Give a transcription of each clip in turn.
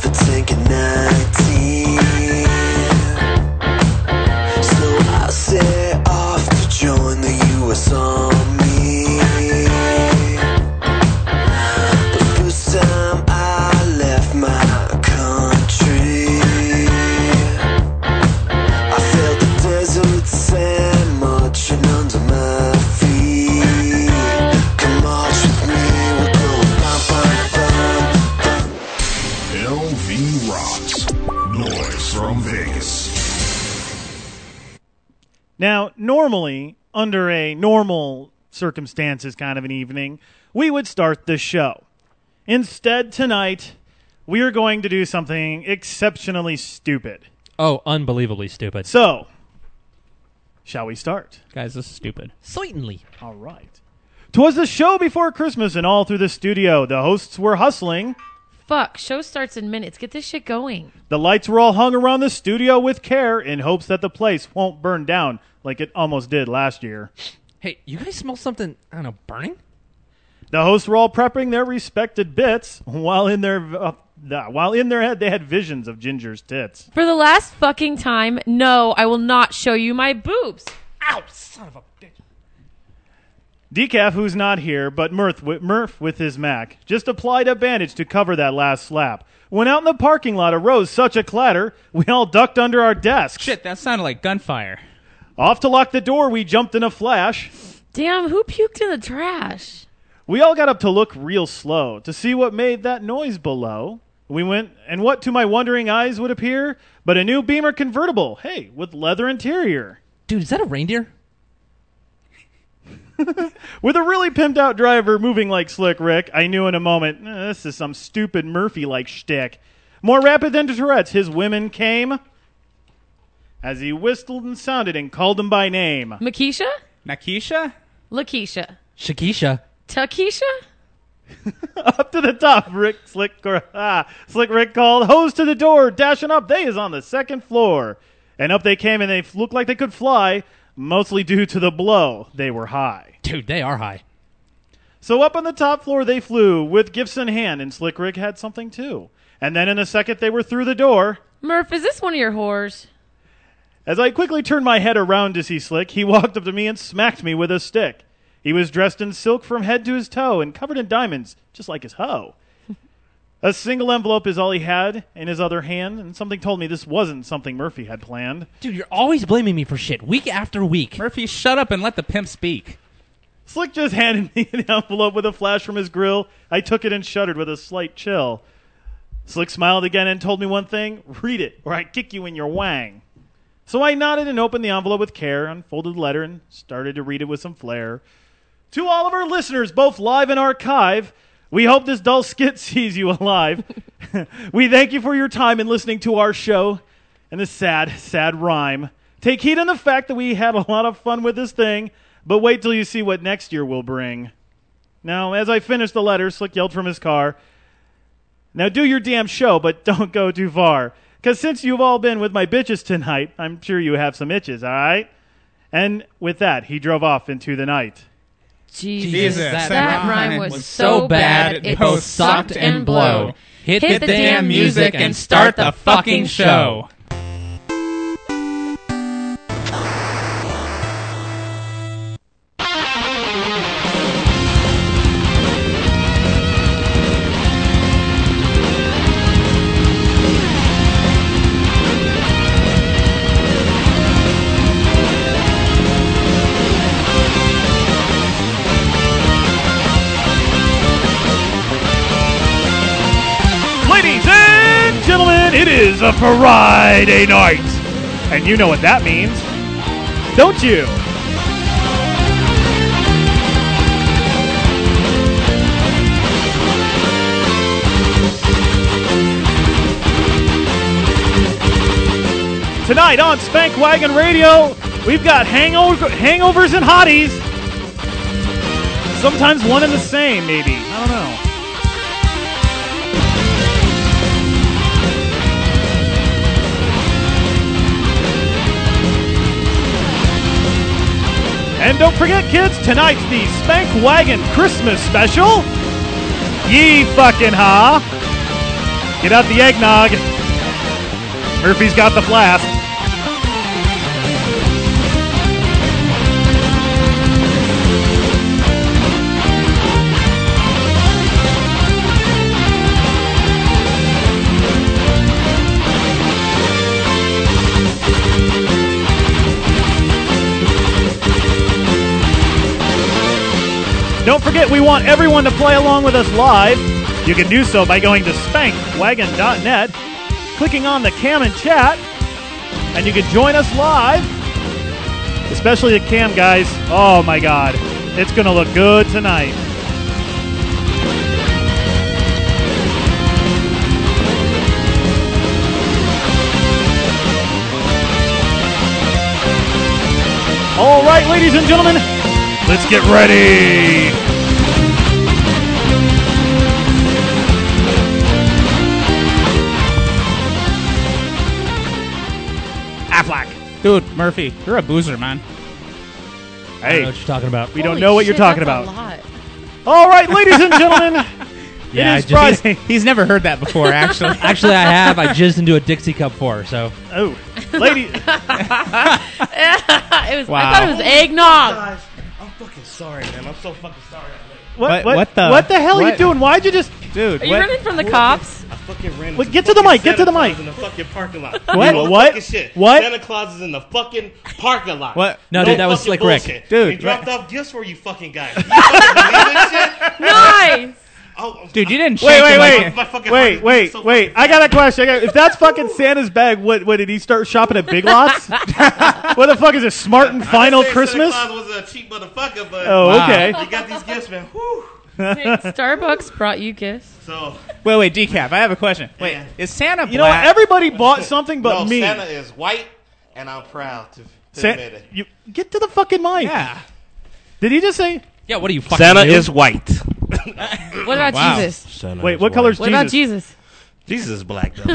a tank at 19. So I set off to join the U.S. Army. The first time I left my country, I felt the desert sand marching under my feet. Come march with me, we're going bum, bum, bum. LV Rocks. Noise from Vegas. Now, normally, under a normal circumstances kind of an evening, we would start the show. Instead, tonight, we are going to do something exceptionally stupid. Oh, unbelievably stupid. So, shall we start? Guys, this is stupid. Certainly. All right. 'Twas the show before Christmas, and all through the studio, the hosts were hustling. Fuck, show starts in minutes. Get this shit going. The lights were all hung around the studio with care in hopes that the place won't burn down like it almost did last year. Hey, you guys smell something, I don't know, burning? The hosts were all prepping their respected bits, while in their head they had visions of Ginger's tits. For the last fucking time, no, I will not show you my boobs. Ow, son of a bitch. Decaf, who's not here, but Murph with his Mac, just applied a bandage to cover that last slap. When out in the parking lot arose such a clatter, we all ducked under our desks. Shit, that sounded like gunfire. Off to lock the door, we jumped in a flash. Damn, who puked in the trash? We all got up to look real slow to see what made that noise below. We went, and what to my wondering eyes would appear but a new Beamer convertible, hey, with leather interior. Dude, is that a reindeer? With a really pimped out driver moving like Slick Rick, I knew in a moment, this is some stupid Murphy-like shtick. More rapid than Tourette's, his women came as he whistled and sounded and called them by name. Makisha? Nakisha? Lakeisha. Shakisha. Takisha? Up to the top, Slick Rick called. Hose to the door, dashing up. They is on the second floor. And up they came, and they looked like they could fly, mostly due to the blow. They were high. Dude, they are high. So up on the top floor they flew, with gifts in hand, and Slick Rick had something too. And then in a second they were through the door. Murph, is this one of your whores? As I quickly turned my head around to see Slick, he walked up to me and smacked me with a stick. He was dressed in silk from head to his toe and covered in diamonds, just like his hoe. A single envelope is all he had in his other hand, and something told me this wasn't something Murphy had planned. Dude, you're always blaming me for shit, week after week. Murphy, shut up and let the pimp speak. Slick just handed me an envelope with a flash from his grill. I took it and shuddered with a slight chill. Slick smiled again and told me one thing, read it, or I kick you in your wang. So I nodded and opened the envelope with care, unfolded the letter, and started to read it with some flair. To all of our listeners, both live and archive, we hope this dull skit sees you alive. We thank you for your time in listening to our show and this sad, sad rhyme. Take heed on the fact that we had a lot of fun with this thing, but wait till you see what next year will bring. Now, as I finished the letter, Slick yelled from his car, now do your damn show, but don't go too far. Because since you've all been with my bitches tonight, I'm sure you have some itches, all right? And with that, he drove off into the night. Jesus, that rhyme was so bad it both sucked and blow. Hit the damn music and start the fucking show. It is a Friday night, and you know what that means, don't you? Tonight on Spank Wagon Radio, we've got hangovers and hotties. Sometimes one and the same, maybe. I don't know. And don't forget, kids, tonight's the Spank Wagon Christmas special. Yee fucking ha. Get out the eggnog. Murphy's got the flask. Don't forget, we want everyone to play along with us live. You can do so by going to spankwagon.net, clicking on the cam and chat, and you can join us live. Especially the cam guys. Oh my God. It's going to look good tonight. All right, ladies and gentlemen, let's get ready. Affleck. Dude, Murphy, you're a boozer, man. I don't know Hey, what you're talking about. we don't know what you're talking that's about. A lot. All right, ladies and gentlemen, Yeah, it is I just- Friday. He's never heard that before, actually. Actually, I have. I jizzed into a Dixie cup for her, so. Oh, lady. It was. Wow. I thought it was eggnog. Guys, I'm fucking sorry, man. I'm so fucking sorry. What What the- What the hell are you what? doing? Why'd you just... Dude, Are you what? running from the cops? I fucking ran Wait, into get to the fucking mic, get to the Santa mic. Claus in the fucking parking lot. What? No What? fucking shit. What? Santa Claus is in the fucking parking lot. What? No, dude, that was fucking Slick Rick. bullshit. Dude, He dropped what? off gifts for you fucking guys. You fucking believe this shit? Nice. Oh, Dude, you didn't Wait, shake wait, him wait. like My fucking Wait, heart wait, is so wait. fucking I got a question. If that's fucking Santa's bag, what did he start shopping at Big Lots? What the fuck is this, Smart and Final I didn't say Christmas? Santa Claus was a cheap motherfucker, but Oh, Wow. okay. you got these gifts, man. Whew. Hey, Starbucks brought you gifts. So, Wait, Decaf, I have a question. Wait, Yeah. is Santa black? You know what? Everybody bought something but no, me. Santa is white, and I'm proud to Sa- admit it. you get to the fucking mic. Yeah. Did he just say? Yeah, what are you fucking Santa new? is white. What about Wow. Jesus? Santa Wait, is what white. color's What about Jesus? Jesus? Jesus is black, though.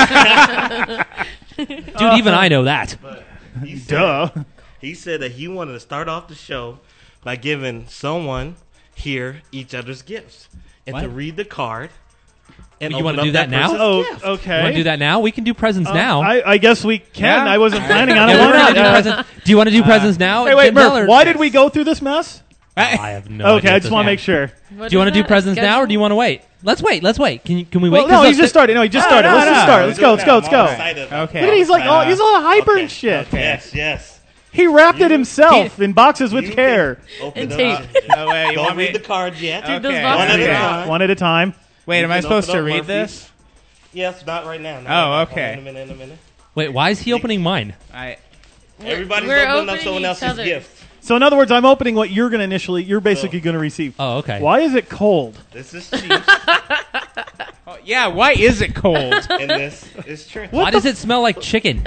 Dude, even I know that. He said, Duh. he said that he wanted to start off the show by giving someone here each other's gifts and to What? read the card. And You open wanna up do that now? person's Oh, gift. okay. You want to do that now? We can do presents now. I guess we can. Yeah. I wasn't planning on yeah, it. we're Why gonna not? do presents. Do you want to do presents now? Hey, wait, Jim Miller? Murph, why did we go through this mess? I have no Okay, idea I what just want to this- make sure. What Do you want is to do that, presents now, or schedule? do you want to wait? Let's wait. Can we wait? Well, no, 'Cause he's just started. No, he just started. no, Let's just no. start. Let's go. Let's go. Let's I'm go. excited about Okay. Look at he's like, oh, he's all hyper Okay. and shit. Yes, yes. He wrapped it himself in boxes with You care. can Open And up. tape. Oh, wait, you Don't want me? read the card yet. Okay. those One boxes at a Okay. time. One at a time. Wait, am You I can supposed open to up read Murphy's. this? Yes, not right now. Oh, okay. In a minute. Wait, why is he opening mine? Everybody's We're opening up opening someone each else's other's. gift. So in other words, I'm opening what you're you're basically going to receive. Oh, okay. Why is it cold? This is Chiefs, Oh, yeah, why is it cold? and this is Trent. Why does it smell like chicken?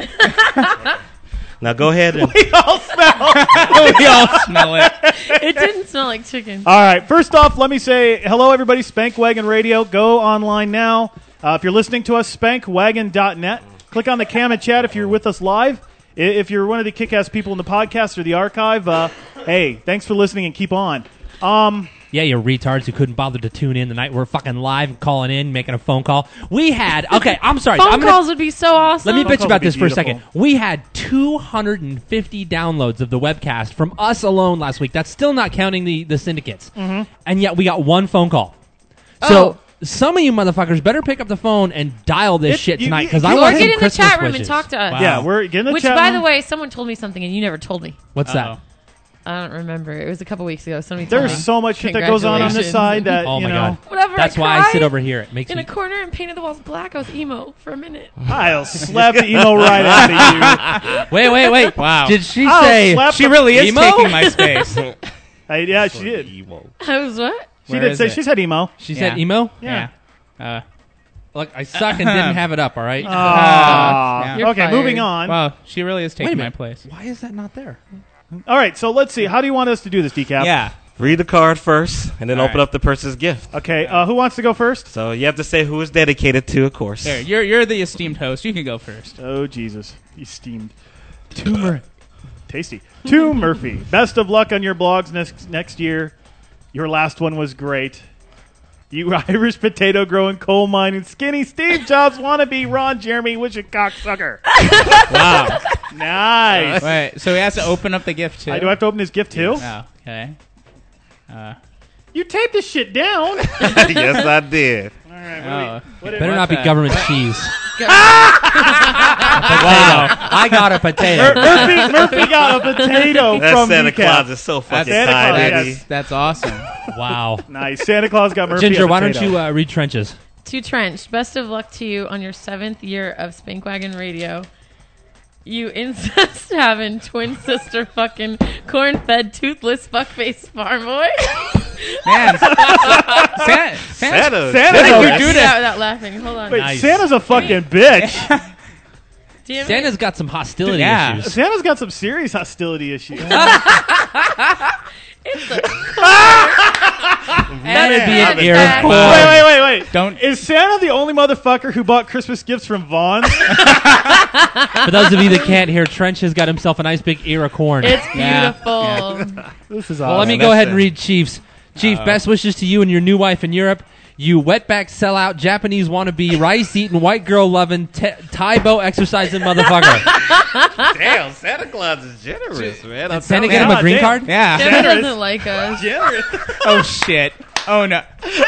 Now go ahead and We all smell. We all smell it. It didn't smell like chicken. All right. First off, let me say hello, everybody. Spankwagon Radio. Go online now. If you're listening to us, spankwagon.net. Click on the cam and chat if you're with us live. If you're one of the kick-ass people in the podcast or the archive, hey, thanks for listening and keep on. Yeah, you retards who couldn't bother to tune in the night we're fucking live, calling in, making a phone call. We had, okay, I'm sorry. Phone I'm gonna- calls would be so awesome. Let me bitch calls about would be this for a beautiful. second. We had 250 downloads of the webcast from us alone last week. That's still not counting the syndicates. Mm-hmm. And yet we got one phone call. Oh. So some of you motherfuckers better pick up the phone and dial this shit you- tonight you- because you- I Or want get some in the Christmas chat room wishes. and talk to us. Wow. Yeah, we're getting the Which, chat by room. the way, someone told me something and you never told me. What's that? I don't remember. It was a couple weeks ago. Somebody told There's me. so much shit that goes on this Congratulations. side that, Oh you my know, god. Whatever. That's I why I cried sit over here. It makes in me. a corner and painted the walls black. I was emo for a minute. I'll slap the emo right out of you. Wait. Wow. Did she I'll say slap She the- really is Emo? taking my space. Yeah, she did. I was what? She Where did is say it? she said emo. She said Yeah. emo? Yeah. Look, I suck and didn't have it up, all right? Ah. You're Okay, fired. moving on. Wow, she really is Wait a taking my minute. place. Why is that not there? All right, so let's see. How do you want us to do this, Decaf? Yeah. read the card first, and then All open right. up the person's gift. Okay, who wants to go first? So you have to say who it's dedicated to, of course. There, you're the esteemed host. You can go first. Oh, Jesus. He's steamed. Tasty. To Murphy. Best of luck on your blogs next year. Your last one was great. You Irish potato growing, coal mining, skinny Steve Jobs wannabe, Ron Jeremy, wishing cocksucker. Wow. Nice. Wait, so he has to open up the gift too? Do I have to open his gift too? Oh, okay. You taped this shit down. Yes, I did. All right. Oh. Better not be government cheese. Wow. I got a potato. Murphy got a potato That from Santa Decaf. Claus is so fucking Santa Claus, tidy. yes. That's awesome. Wow. Nice. Santa Claus got Murphy Ginger, a why don't potato. you read trenches? To Trench, best of luck to you on your 7th year of Spankwagon Radio. You incest having twin sister fucking corn-fed toothless fuckface farm boy. Man. Santa. Santa. Santa's What a, did you do to- Without laughing. Hold on. wait, Nice. Santa's a fucking bitch. Damn it. Santa's got some hostility Yeah. issues. Santa's got some serious hostility issues. It's a That would be an That's ear bad. of Wow. corn. Wait. Don't. Is Santa the only motherfucker who bought Christmas gifts from Vaughn's? For those of you that can't hear, Trench has got himself a nice big ear of corn. It's Yeah. beautiful. This is Well, awesome. let me go ahead and read Chief's. Chief, best wishes to you and your new wife in Europe. You wetback sellout, Japanese wannabe, rice-eating, white girl-loving, Taibo exercising motherfucker. Damn, Santa Claus is generous, man. I'm Did Santa telling get him you. a green damn. card? Yeah. Santa Generous. doesn't like us. Generous. Oh, shit. Oh, no.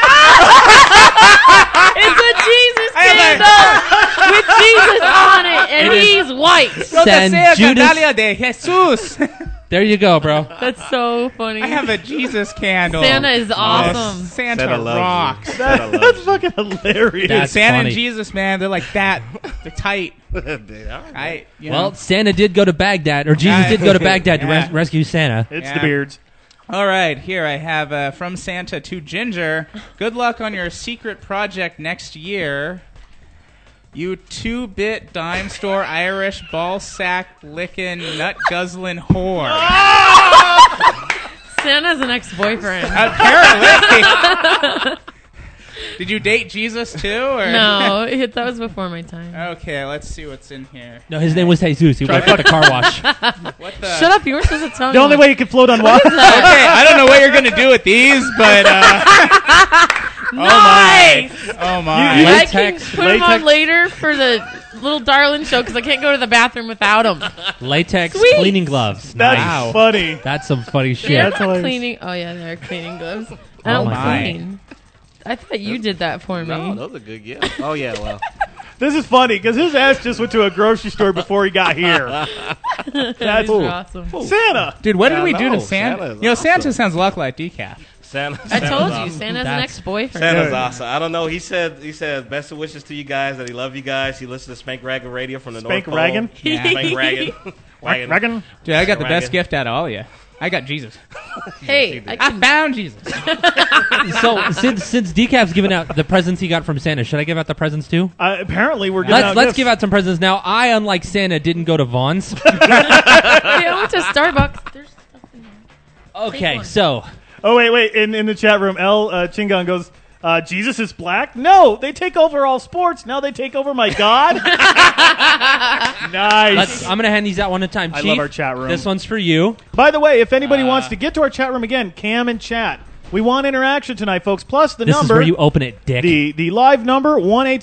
It's a Jesus candle with Jesus on it, and he's white. San Judas. de Jesus. There you go, bro. That's so funny. I have a Jesus candle. Santa is awesome. Santa Santa loves rocks. you. Santa loves That's you. fucking hilarious. That's Santa funny. and Jesus, man, they're like that. They're tight. They are. Well, Santa did go to Baghdad, or Jesus did go to Baghdad to Yeah. rescue Santa. It's Yeah. the beards. All right, here I have from Santa to Ginger. Good luck on your secret project next year. You 2-bit dime store Irish ball sack licking nut guzzling whore. Santa's an ex-boyfriend. Apparently. Did you date Jesus too? Or? No, that was before my time. Okay, let's see what's in here. No, his name was Jesus. He worked at the car wash. What the? Shut up! You weren't supposed to tell me. The only way you can float on water. Okay, I don't know what you're gonna do with these, but Nice. oh my. You- I can Latex- put them on later for the little darling show because I can't go to the bathroom without them. Latex Sweet. cleaning gloves. That's Nice. Wow. funny. That's some funny shit. They're That's not hilarious. cleaning. Oh yeah, they're cleaning gloves. I Oh don't my. clean. I thought you did that for me. No, those are good gifts. Oh, yeah, well. This is funny because his ass just went to a grocery store before he got here. That's These are awesome. Santa. Dude, what did we do to no, Santa? Santa is You know, Santa awesome. sounds a lot like decaf. I told you, awesome. Santa's an That's- ex-boyfriend. Santa's awesome. I don't know. He said best of wishes to you guys, that he love you guys. He listens to Spank Raggin' Radio from the Spank North Pole. Raggin'? Yeah. Spank Raggin'. Wagon. Reckon? Dude, I got the best Ragged. gift out of all of you. I got Jesus. Hey, I I can, found Jesus. So since Decaf's giving out the presents he got from Santa, should I give out the presents too? Apparently, we're giving Let's gifts. give out some presents now. I, unlike Santa, didn't go to Vaughn's. Hey, I went to Starbucks. There's stuff in there. Okay, one. so Oh, wait. In the chat room, L. Chingon goes, Jesus is black? No, they take over all sports. Now they take over my God? Nice. I'm gonna hand these out one at a time. I Chief, love our chat room. This one's for you. By the way, if anybody wants to get to our chat room again, Cam and chat. We want interaction tonight, folks. Plus the This number. is where you open it, dick. The live number,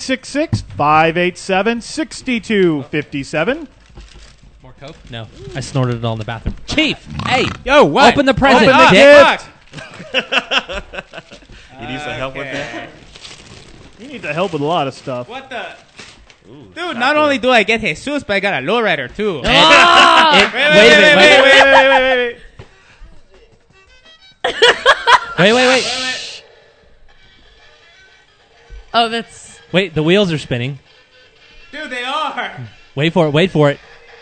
1-866-587-6257. More coke? No, I snorted it all in the bathroom. Chief, hey, Yo, what? open the present, Open the dick. gift. You need some help with that? You need to help with a lot of stuff. What the? Dude, not only do I get Jesus, but I got a lowrider too. Wait a minute. Wait. Oh, that's Wait, the wheels are spinning. Dude, they are. Wait for it.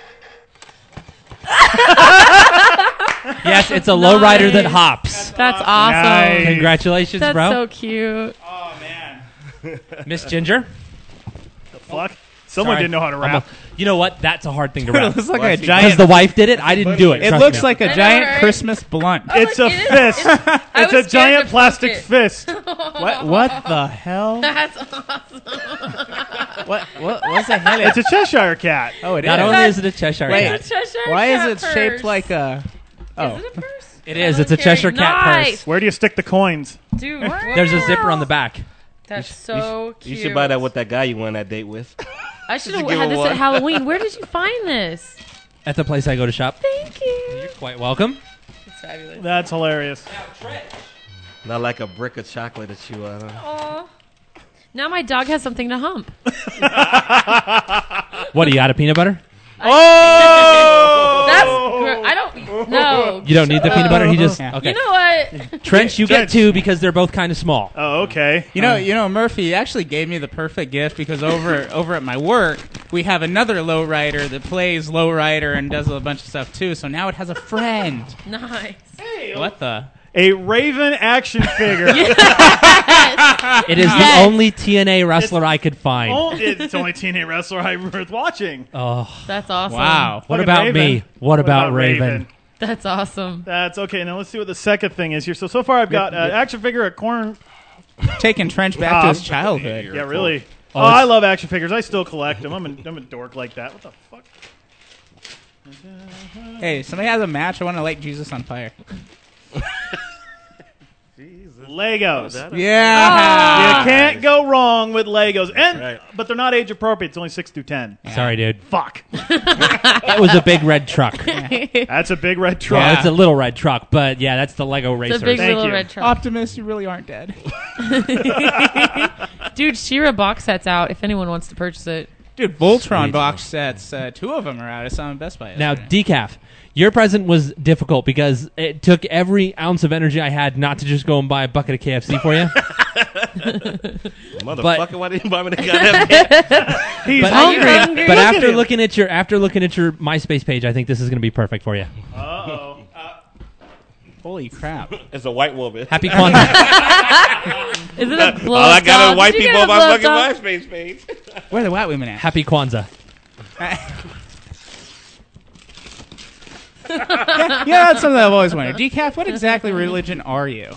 Yes, it's a lowrider that hops. awesome. Nice. Congratulations, That's bro. so cute. Oh man. Miss Ginger. Fuck. Someone Sorry. didn't know how to rap. You know what? That's a hard thing to Dude, it wrap. looks like Why a is he- Because giant. the wife did it, I didn't do it. It trust looks me. like a I know, giant right? Christmas blunt. It's a It is- fist. I It's was a scared giant to plastic touch it. fist. What the hell? That's awesome. What's the hell? It's a Cheshire cat. Oh, it is. Not only is it a Cheshire Wait. cat. Cheshire Why cat is it shaped purse. like a? Oh, Is it a purse? It is. It's a Cheshire Cat Nice. purse. Where do you stick the coins? Dude, There's a zipper on the back. That's so cute. You should buy that with that guy you went on that date with. I should have Just give had him this one. at Halloween. Where did you find this? At the place I go to shop. Thank you. You're quite welcome. It's fabulous. That's hilarious. Not like a brick of chocolate that you. Aw. Now my dog has something to hump. What, do you out of peanut butter? Oh! That's I don't know. You don't need the peanut butter? He just... Okay. You know what? Trench, you get Trench. two because they're both kind of small. Oh, okay. You know, Murphy actually gave me the perfect gift because over at my work we have another lowrider that plays lowrider and does a bunch of stuff too. So now it has a friend. Nice. What the? A Raven action figure. It is the only TNA wrestler I could find. Oh, it's the only TNA wrestler I'm worth watching. Oh, That's awesome. Wow. what Fucking about Raven. me? What about Raven? That's awesome. That's okay. Now let's see what the second thing is here. So far I've got action figure, a corn. Taking Trench back to his childhood. Yeah, really. Oh, I it's- love action figures. I still collect them. I'm a dork like that. What the fuck? Hey, somebody has a match. I want to light Jesus on fire. Legos. Yeah. You can't go wrong with Legos, and Right. but they're not age appropriate. It's only 6 through 10. Sorry, dude. Fuck. That was a big red truck. That's a big red Well, truck. Yeah. it's a little red truck, but yeah, that's the Lego It's Racers. a big Thank little you. red truck. Optimus, you really aren't dead. Dude, She-Ra box set's out if anyone wants to purchase it. Dude, Voltron Sweet. box sets. 2 of them are out. I saw them at Best Buy. Now, yesterday. decaf. Your present was difficult because it took every ounce of energy I had not to just go and buy a bucket of KFC for you. Motherfucker, why didn't you buy me the goddamn He's But- hungry. hungry? But Look at after him. looking at your MySpace page, I think this is going to be perfect for you. Uh-oh. Holy crap. It's a white woman. Happy Kwanzaa. Is it a blow All I got dog? are white Did you people get on a my blow fucking dog? MySpace page. Where are the white women at? Happy Kwanzaa. Yeah, that's something I've always wondered. Decaf, what exactly religion are you?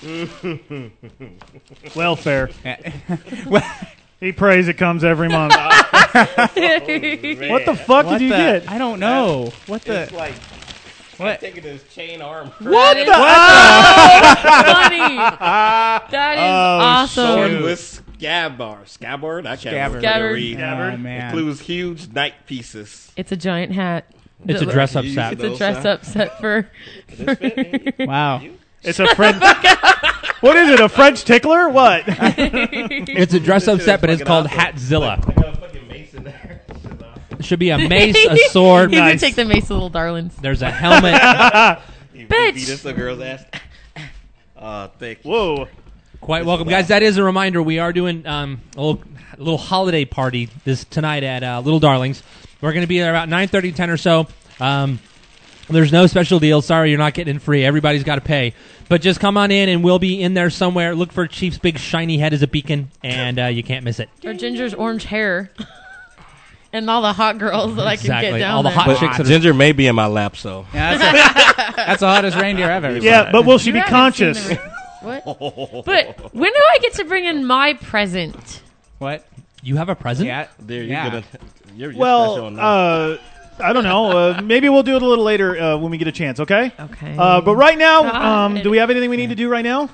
Welfare. Well, He prays it comes every month. What the fuck did you get? I don't know. What the? It's like What? taking his chain arm. What the? Funny. That is awesome. Swordless scabbard. I can't Scabbard. fucking read. Oh, man. Includes huge night pieces. It's a giant hat. It's a dress-up You set. It's use a dress-up set for. Wow. It's a French. What is it? A French tickler? What? It's a dress-up set, but it's fucking called awesome. Hatzilla. I got a fucking mace in there. It should be a mace, a sword. He's gonna Nice. take the mace, little darlings. There's a helmet. You Bitch. beat this little girl's ass. Thank you. Whoa. Quite welcome, guys. That is a reminder. We are doing a little holiday party tonight at Little Darlings. We're going to be there about 9:30, 10 or so. There's no special deal. Sorry, you're not getting in free. Everybody's got to pay. But just come on in, and we'll be in there somewhere. Look for Chief's big shiny head as a beacon, and you can't miss it. Or Ginger's orange hair. And all the hot girls that I can Exactly. get down All the there. hot But chicks that are Ginger may be in my lap, so. Yeah, that's the hottest reindeer I've ever seen. Yeah, but will she be You haven't seen conscious? the What? But when do I get to bring in my present? What? You have a present? Yeah. There, you're Yeah. gonna. You're special Well, on that. I don't know. Maybe we'll do it a little later when we get a chance, okay? Okay. But right now, God. do we have anything we need to do right now?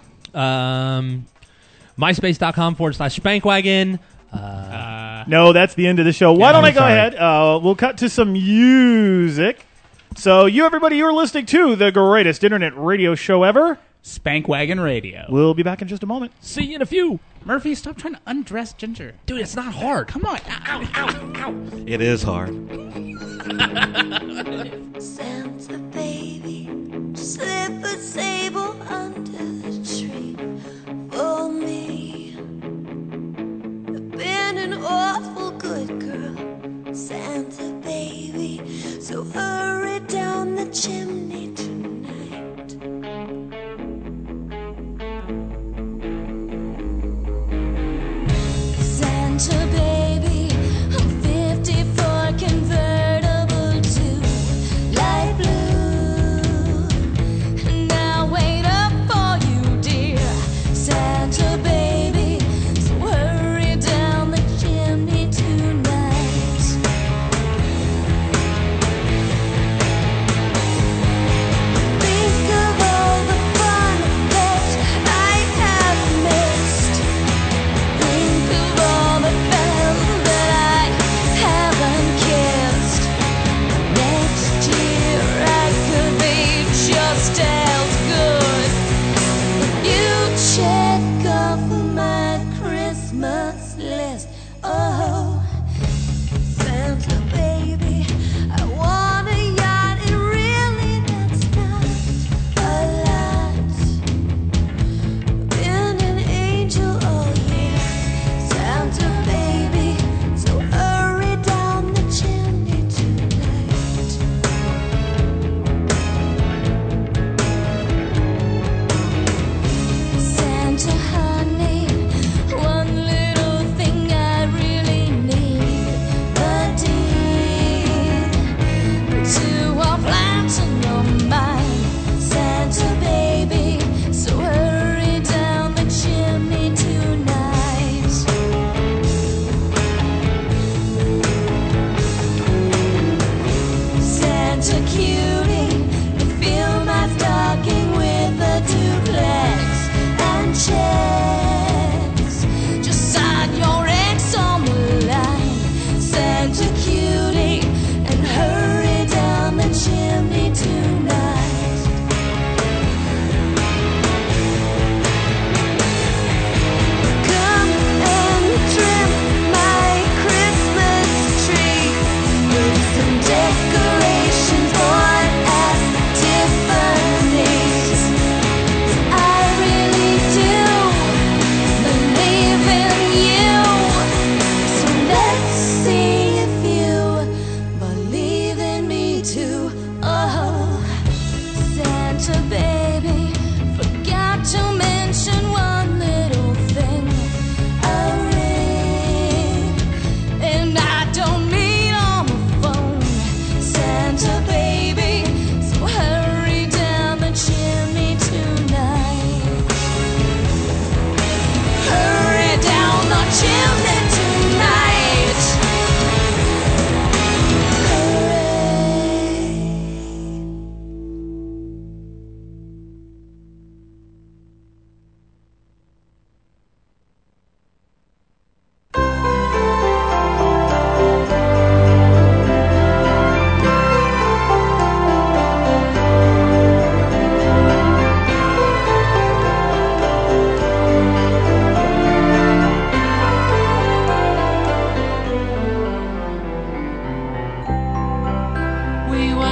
MySpace.com/Spankwagon. No, that's the end of the show. Why Yeah, don't I'm I go sorry. ahead? We'll cut to some music. So, everybody, you're listening to the greatest internet radio show ever. Spankwagon Radio. We'll be back in just a moment. See you in a few. Murphy, stop trying to undress Ginger. Dude, it's not hard. Come on. Ow, ow, ow. It is hard. Santa baby, slip a sable under the tree for me. I've been an awful good girl, Santa baby, so hurry down the chimney tonight. Santa baby, I'm 54 convertible to light blue. And I wait up for you, dear Santa baby. So hurry down the chimney tonight.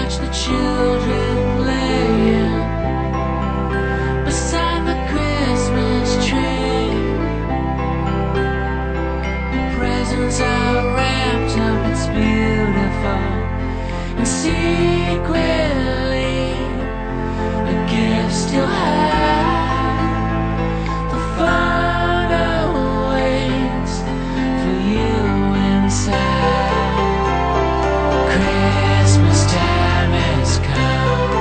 watch the children playing beside the Christmas tree. The presents are wrapped up, it's beautiful, and secretly the gifts still have the fun awaits for you inside. Christmas time has come,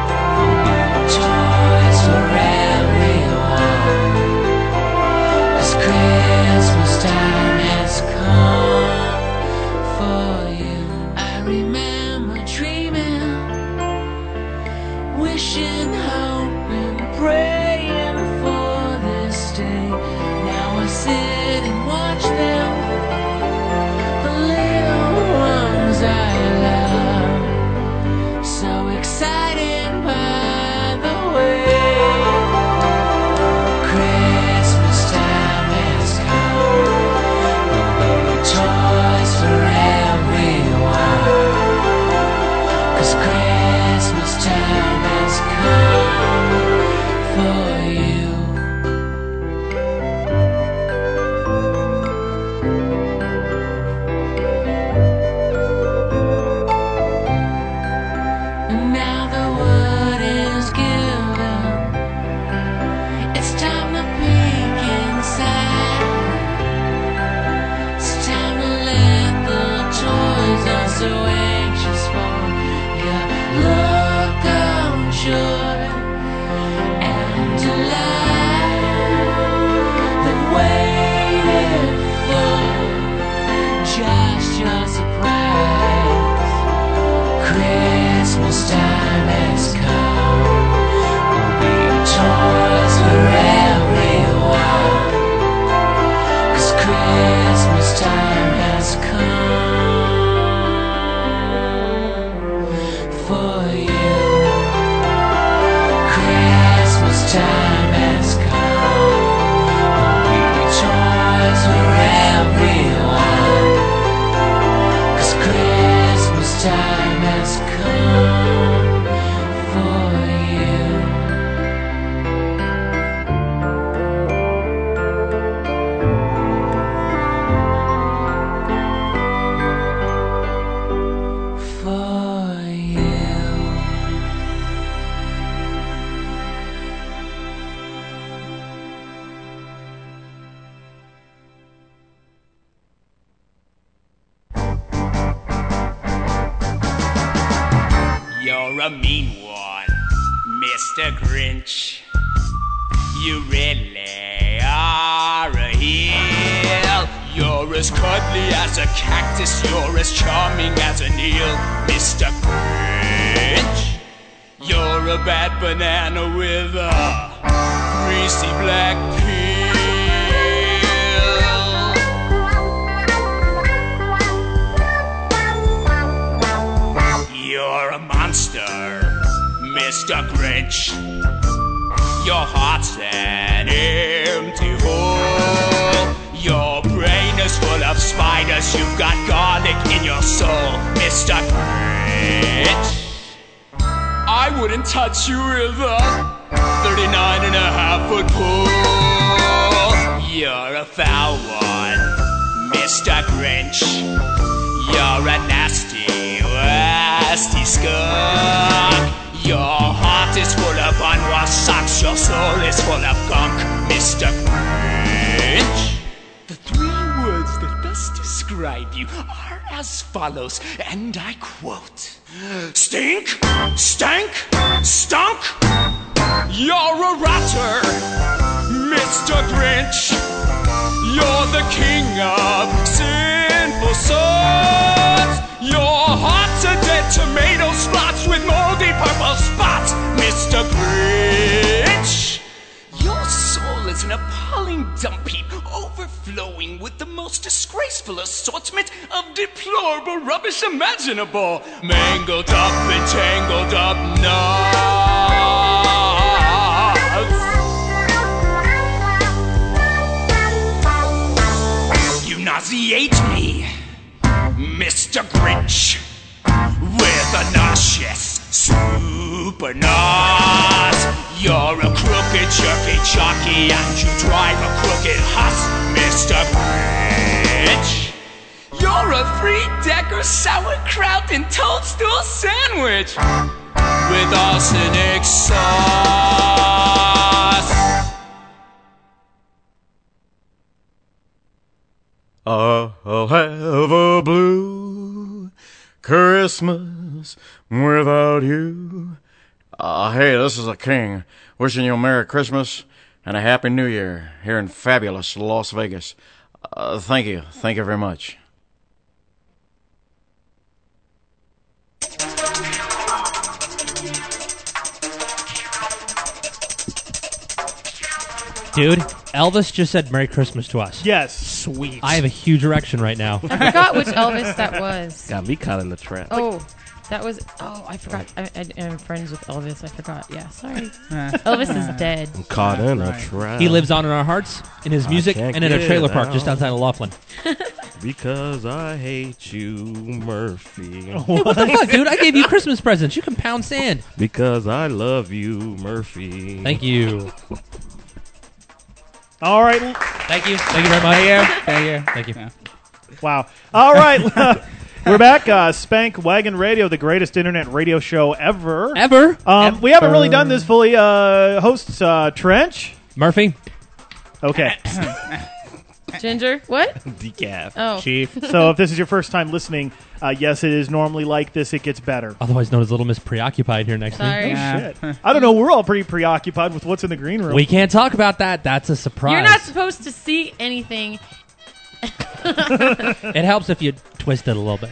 toys for everyone. 'Cause Christmas time has come for you. I remember dreaming, wishing, hoping, praying for this day. Now I sit and watch them, the little ones I love, so excited by the way. Christmas time has come, toys for everyone. 'Cause Christmas time has come for you. And now the word is given, it's time to peek inside. It's time to let the toys I'm so anxious for your look of joy and delight that waited for just your surprise. Christmas time has come, there'll be toys for everyone. 'Cause Christmas time has come for you. Christmas time has come, there'll be toys for everyone. 'Cause Christmas time has come for you. For you. You're a mean one, Mr. Grinch. You really are a heel. You're as cuddly as a cactus, you're as charming as an eel, Mr. Grinch. You're a bad banana with a greasy black peel. You're a monster, Mr. Grinch. Your heart's an empty hole. Your brain is full of spiders. You've got garlic in your soul, Mr. Grinch. I wouldn't touch you with a 39.5-foot pole. You're a foul one, Mr. Grinch. You're a nasty, nasty skunk. Your heart is full of unwashed socks. Your soul is full of gunk, Mr. Grinch. The three words that best describe you are as follows, and I quote: stink, stank, stunk. You're a rotter, Mr. Grinch. You're the king of sinful souls. Your heart's a dead tomato splots with moldy purple spots, Mr. Grinch. Your soul is an appalling dump heap, overflowing with the most disgraceful assortment of deplorable rubbish imaginable. Mangled up and tangled up knots. You nauseate me, Mr. Grinch, with with a nauseous super nos. You're a crooked, jerky jockey, and you drive a crooked huss, Mr. Grinch. You're a three-decker sauerkraut and toadstool sandwich with arsenic sauce. I'll have a blue Christmas without you. Hey, this is a king wishing you a Merry Christmas and a Happy New Year here in fabulous Las Vegas. Thank you. Thank you very much. Dude, Elvis just said Merry Christmas to us. Yes. Sweet. I have a huge erection right now. I forgot which Elvis that was. Got me caught in the trap. Oh, that was. Oh, I forgot. I'm friends with Elvis. I forgot. Yeah, sorry. Elvis is dead. I'm caught in a trap. He lives on in our hearts, in his music, can't and in a get trailer park out. just outside of Laughlin. Because I hate you, Murphy. What the fuck, dude? I gave you Christmas presents. You can pound sand. Because I love you, Murphy. Thank you. All right. Thank you. Thank you very much. Thank you. Thank you. Wow. All right. We're back. Spank Wagon Radio, the greatest internet radio show ever. Ever. We haven't really done this fully. Hosts Trench. Murphy. Okay. Ginger, what? Decaf. Oh. Chief. So if this is your first time listening, yes, it is normally like this. It gets better. Otherwise known as Little Miss Preoccupied here next Sorry. week. Shit. I don't know. We're all pretty preoccupied with what's in the green room. We can't talk about that. That's a surprise. You're not supposed to see anything. It helps if you twist it a little bit.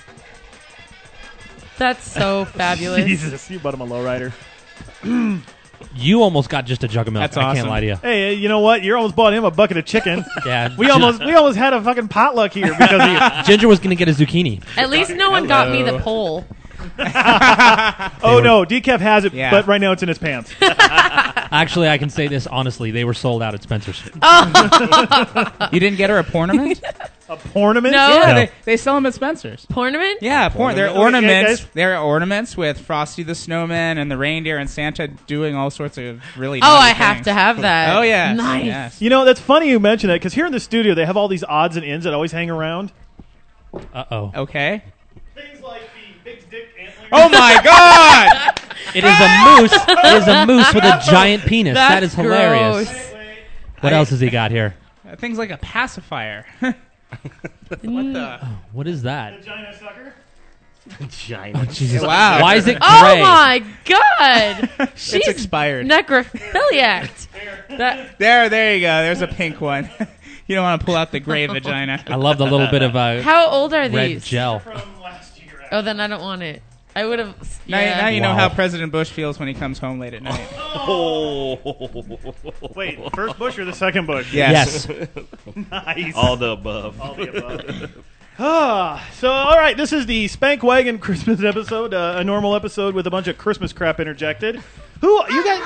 That's so fabulous. Jesus, you bought him a lowrider. You almost got just a jug of milk. That's I can't awesome. lie to you. Hey, you know what? You almost bought him a bucket of chicken. Yeah. We almost had a fucking potluck here because of you. Ginger was going to get a zucchini. At least no one got me the pole. Oh no, Decaf has it, Yeah. but right now it's in his pants. Actually, I can say this honestly. They were sold out at Spencer's. You didn't get her a pornament? A pornament? No. Yeah, No. they sell them at Spencer's. Pornament? Yeah, they're Okay, ornaments. guys. They're ornaments with Frosty the Snowman and the reindeer and Santa doing all sorts of really. Oh, naughty I have things. to have that. Oh yeah, Nice. Yes. You know, that's funny you mention that because here in the studio they have all these odds and ends that always hang around. Uh-oh. Okay. Things like the big dick antler. Oh my God! It is a moose. It is a moose with a giant penis. That is That's hilarious. gross. What else has he got here? Things like a pacifier. What the? What is that? Vagina sucker. Giant. Jesus. Wow. Why is it gray? Oh my God! She's It's expired. necrophiliac. That There you go. There's a pink one. You don't want to pull out the gray vagina. I love the little bit of How old are red these? gel. From last year. Oh, then I don't want it. I would have. Now you know Wow. how President Bush feels when he comes home late at night. Wait, first Bush or the second Bush? Yes. Nice. All the above. All the above. So, all right, this is the Spank Wagon Christmas episode, a normal episode with a bunch of Christmas crap interjected. Who, you guys?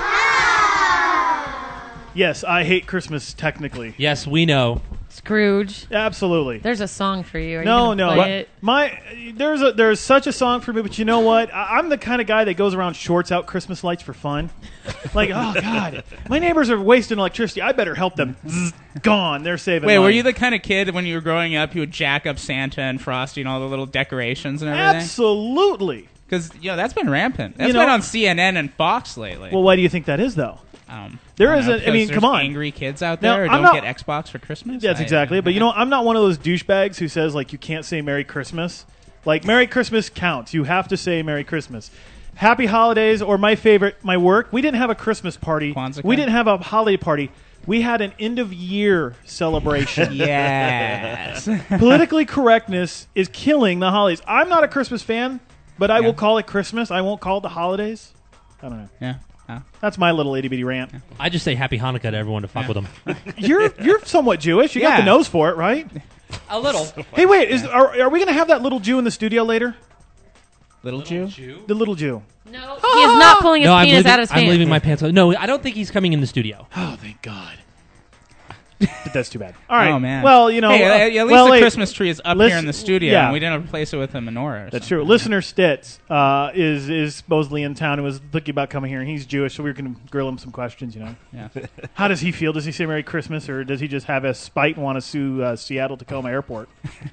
Yes, I hate Christmas, technically. Yes, we know. Scrooge. Absolutely. There's a song for you. Are No, you no. gonna play it? There's such a song for me, but you know what? I'm the kind of guy that goes around shorts out Christmas lights for fun. Like, oh God, my neighbors are wasting electricity. I better help them. Zzz, gone. They're saving. Wait, money. were you the kind of kid when you were growing up, you would jack up Santa and Frosty and all the little decorations and everything? Absolutely. Because that's been rampant. That's You know- been on CNN and Fox lately. Well, why do you think that is, though? There There is isn't. I mean, come on. Angry kids out Now, there who I'm don't not- get Xbox for Christmas. That's exactly it. But you know, I'm not one of those douchebags who says like you can't say Merry Christmas. Like Merry Christmas counts. You have to say Merry Christmas. Happy holidays, or my favorite, my work. We didn't have a Christmas party. Kwanzaa. We didn't have a holiday party. We had an end of year celebration. Yes. Politically correctness is killing the holidays. I'm not a Christmas fan, but I will call it Christmas. I won't call it the holidays. I don't know. Yeah. That's my little itty bitty rant. I just say Happy Hanukkah to everyone to fuck with them. You're somewhat Jewish. You got Yeah. the nose for it, right? A little. Hey, wait. Are we going to have that little Jew in the studio later? Little Jew? The little Jew. No, he is not pulling his No, penis out of his I'm pants. leaving my pants. No, I don't think he's coming in the studio. Oh, thank God. That's too bad. All right. Oh man. Well, you know, hey, at least well, the hey, Christmas tree is up here in the studio, yeah. and we didn't replace it with a menorah. That's true. Listener Stitz is supposedly in town and was thinking about coming here, and he's Jewish, so we were going to grill him some questions. You know. Yeah. How does he feel? Does he say Merry Christmas, or does he just have a spite and want to sue Seattle Tacoma Airport?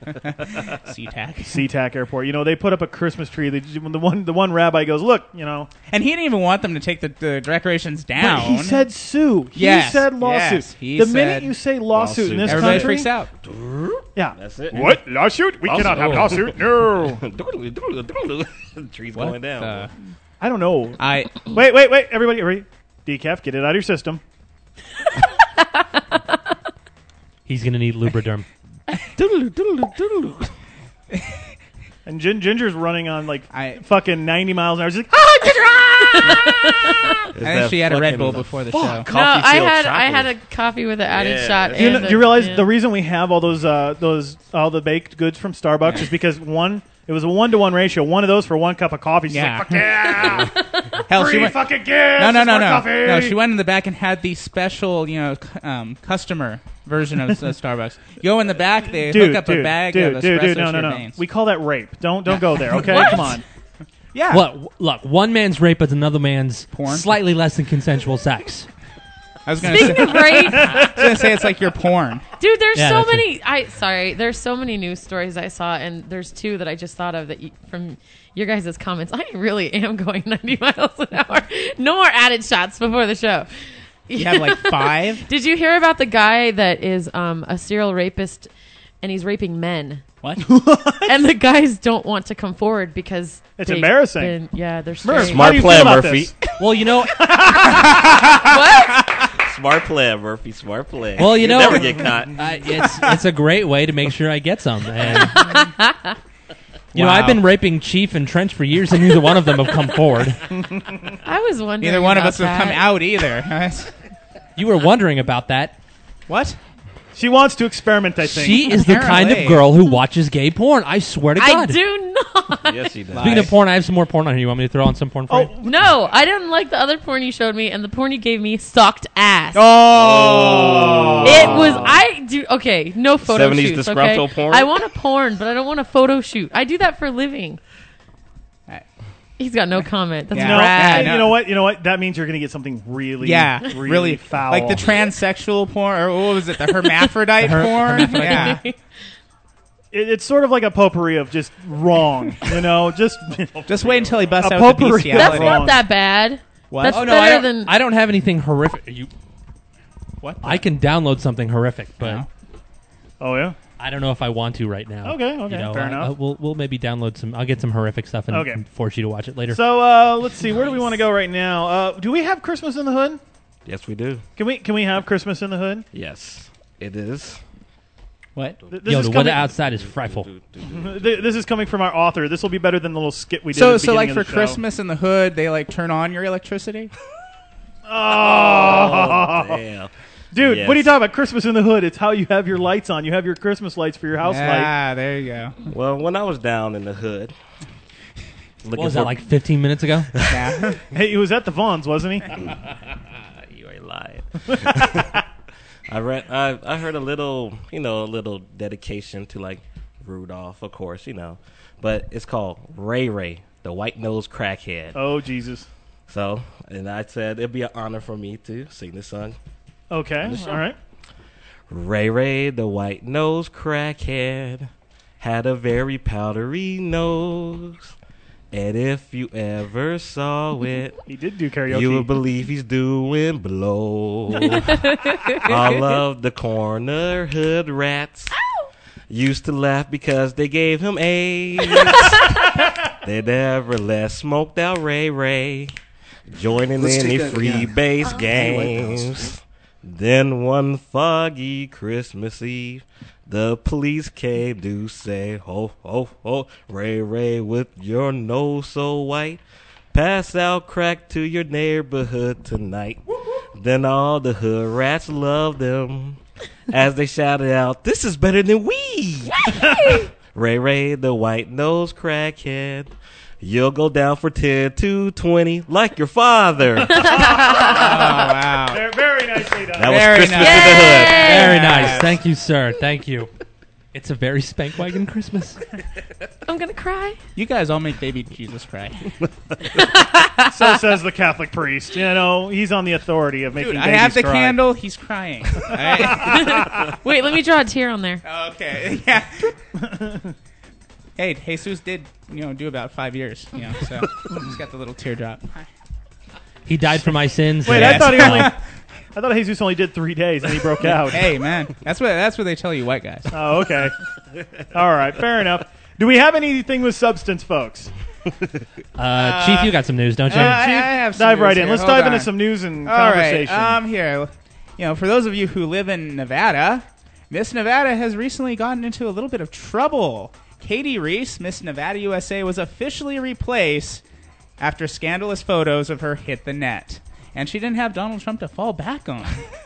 SeaTac Airport. You know, they put up a Christmas tree. The one rabbi goes, look, you know, and he didn't even want them to take the decorations down. But he said sue. He said lawsuit. The minute you say lawsuit in this everybody country, freaks out. Yeah, that's it. What lawsuit? We cannot have lawsuit. No. Tree's What going down. I don't know. Wait, everybody, decaf, get it out of your system. He's gonna need Lubriderm. And Ginger's running on like fucking 90 miles an hour. She's like, I think she had a Red Bull before the show. No, I had a coffee with an added shot. Do you realize the reason we have all those all the baked goods from Starbucks is because it was a 1-to-1 ratio. One of those for 1 cup of coffee. She's like, fuck yeah! Hell, Free she went, fucking gifts! No. Coffee! No, she went in the back and had the special, customer version of Starbucks. You go in the back, they hook up a bag of espresso to your veins. We call that rape. Don't go there, okay? Come on. Yeah. Look, one man's rape is another man's porn? Slightly less than consensual sex. I was going to say, it's like your porn. Dude, there's so many. There's so many news stories I saw, and there's 2 that I just thought of from your guys' comments. I really am going 90 miles an hour. No more added shots before the show. You have like 5? Did you hear about the guy that is a serial rapist, and he's raping men? What? And the guys don't want to come forward because it's embarrassing. They're smart plan, Murphy. Well, you know. What? Smart plan, Murphy. Smart plan. Well, you know, never get caught. It's a great way to make sure I get some. And, you know, I've been raping Chief and Trench for years, and neither one of them have come forward. I was wondering. Neither one of us about have come out either. You were wondering about that. What? She wants to experiment, I think. She is the kind of girl who watches gay porn. I swear to God. I do not. Yes, she does. Speaking of porn, I have some more porn on here. You want me to throw on some porn for you? No, I didn't like the other porn you showed me, and the porn you gave me sucked ass. Oh. It was, no photo 70s shoots, disgruntled okay? porn? I want a porn, but I don't want a photo shoot. I do that for a living. He's got no comment. That's rad. You know what? That means you're going to get something really foul. Like the transsexual porn, or what was it, the hermaphrodite porn? Yeah. It's sort of like a potpourri of just wrong, you know. Just wait until he busts out with the bestiality. That's not that bad. What? That's better than. I don't have anything horrific. What? I can download something horrific, but oh yeah. I don't know if I want to right now. Okay, you know, fair enough. We'll maybe download some. I'll get some horrific stuff and force you to watch it later. So let's see. Where do we want to go right now? Do we have Christmas in the Hood? Yes, we do. Can we have Christmas in the Hood? Yes, it is. What? The weather outside is frightful. This is coming from our author. This will be better than the little skit we did. So like for Christmas in the Hood, they like turn on your electricity. Oh, damn. Dude, yes. What are you talking about? Christmas in the Hood. It's how you have your lights on. You have your Christmas lights for your house light. Ah, there you go. Well, when I was down in the hood. What was that, like 15 minutes ago? Yeah. Hey, he was at the Vons, wasn't he? You ain't lying. I heard a little dedication to like Rudolph, of course, but it's called Ray Ray, the white-nosed crackhead. Oh, Jesus. So, and I said it'd be an honor for me to sing this song. Okay, all right. Ray Ray, the white-nosed crackhead, had a very powdery nose. And if you ever saw it, he did do karaoke. You would believe he's doing blow. All of the corner hood rats used to laugh because they gave him AIDS. They never let smoked out Ray Ray, joining any free base games. Then one foggy Christmas Eve, the police came to say, ho, ho, ho, Ray Ray with your nose so white, pass out crack to your neighborhood tonight. Then all the hood rats loved him as they shouted out, this is better than weed. Ray Ray, the white-nosed crackhead, You'll go down for 10 to 20 like your father. Oh, wow. Very nicely done. That was Very Christmas nice. in the hood. Very nice. Thank you, sir. Thank you. It's a very Spankwagon Christmas. I'm gonna cry. You guys all make baby Jesus cry. So says the Catholic priest. You know, he's on the authority of making Dude, I babies have the cry. candle. He's crying. All right? Wait, let me draw a tear on there. Okay. Yeah. Hey, Jesus did, do about 5 years, so he's got the little teardrop. He died for my sins. Wait, Yes. I thought Jesus only did 3 days and he broke out. Hey, man, that's what they tell you, white guys. Oh, okay. All right, fair enough. Do we have anything with substance, folks? Chief, you got some news, don't you? I have some Dive news right in. here. Let's Hold dive on. into some news and All conversation. right, here, for those of you who live in Nevada, Miss Nevada has recently gotten into a little bit of trouble. Katie Reese, Miss Nevada USA, was officially replaced after scandalous photos of her hit the net. And she didn't have Donald Trump to fall back on.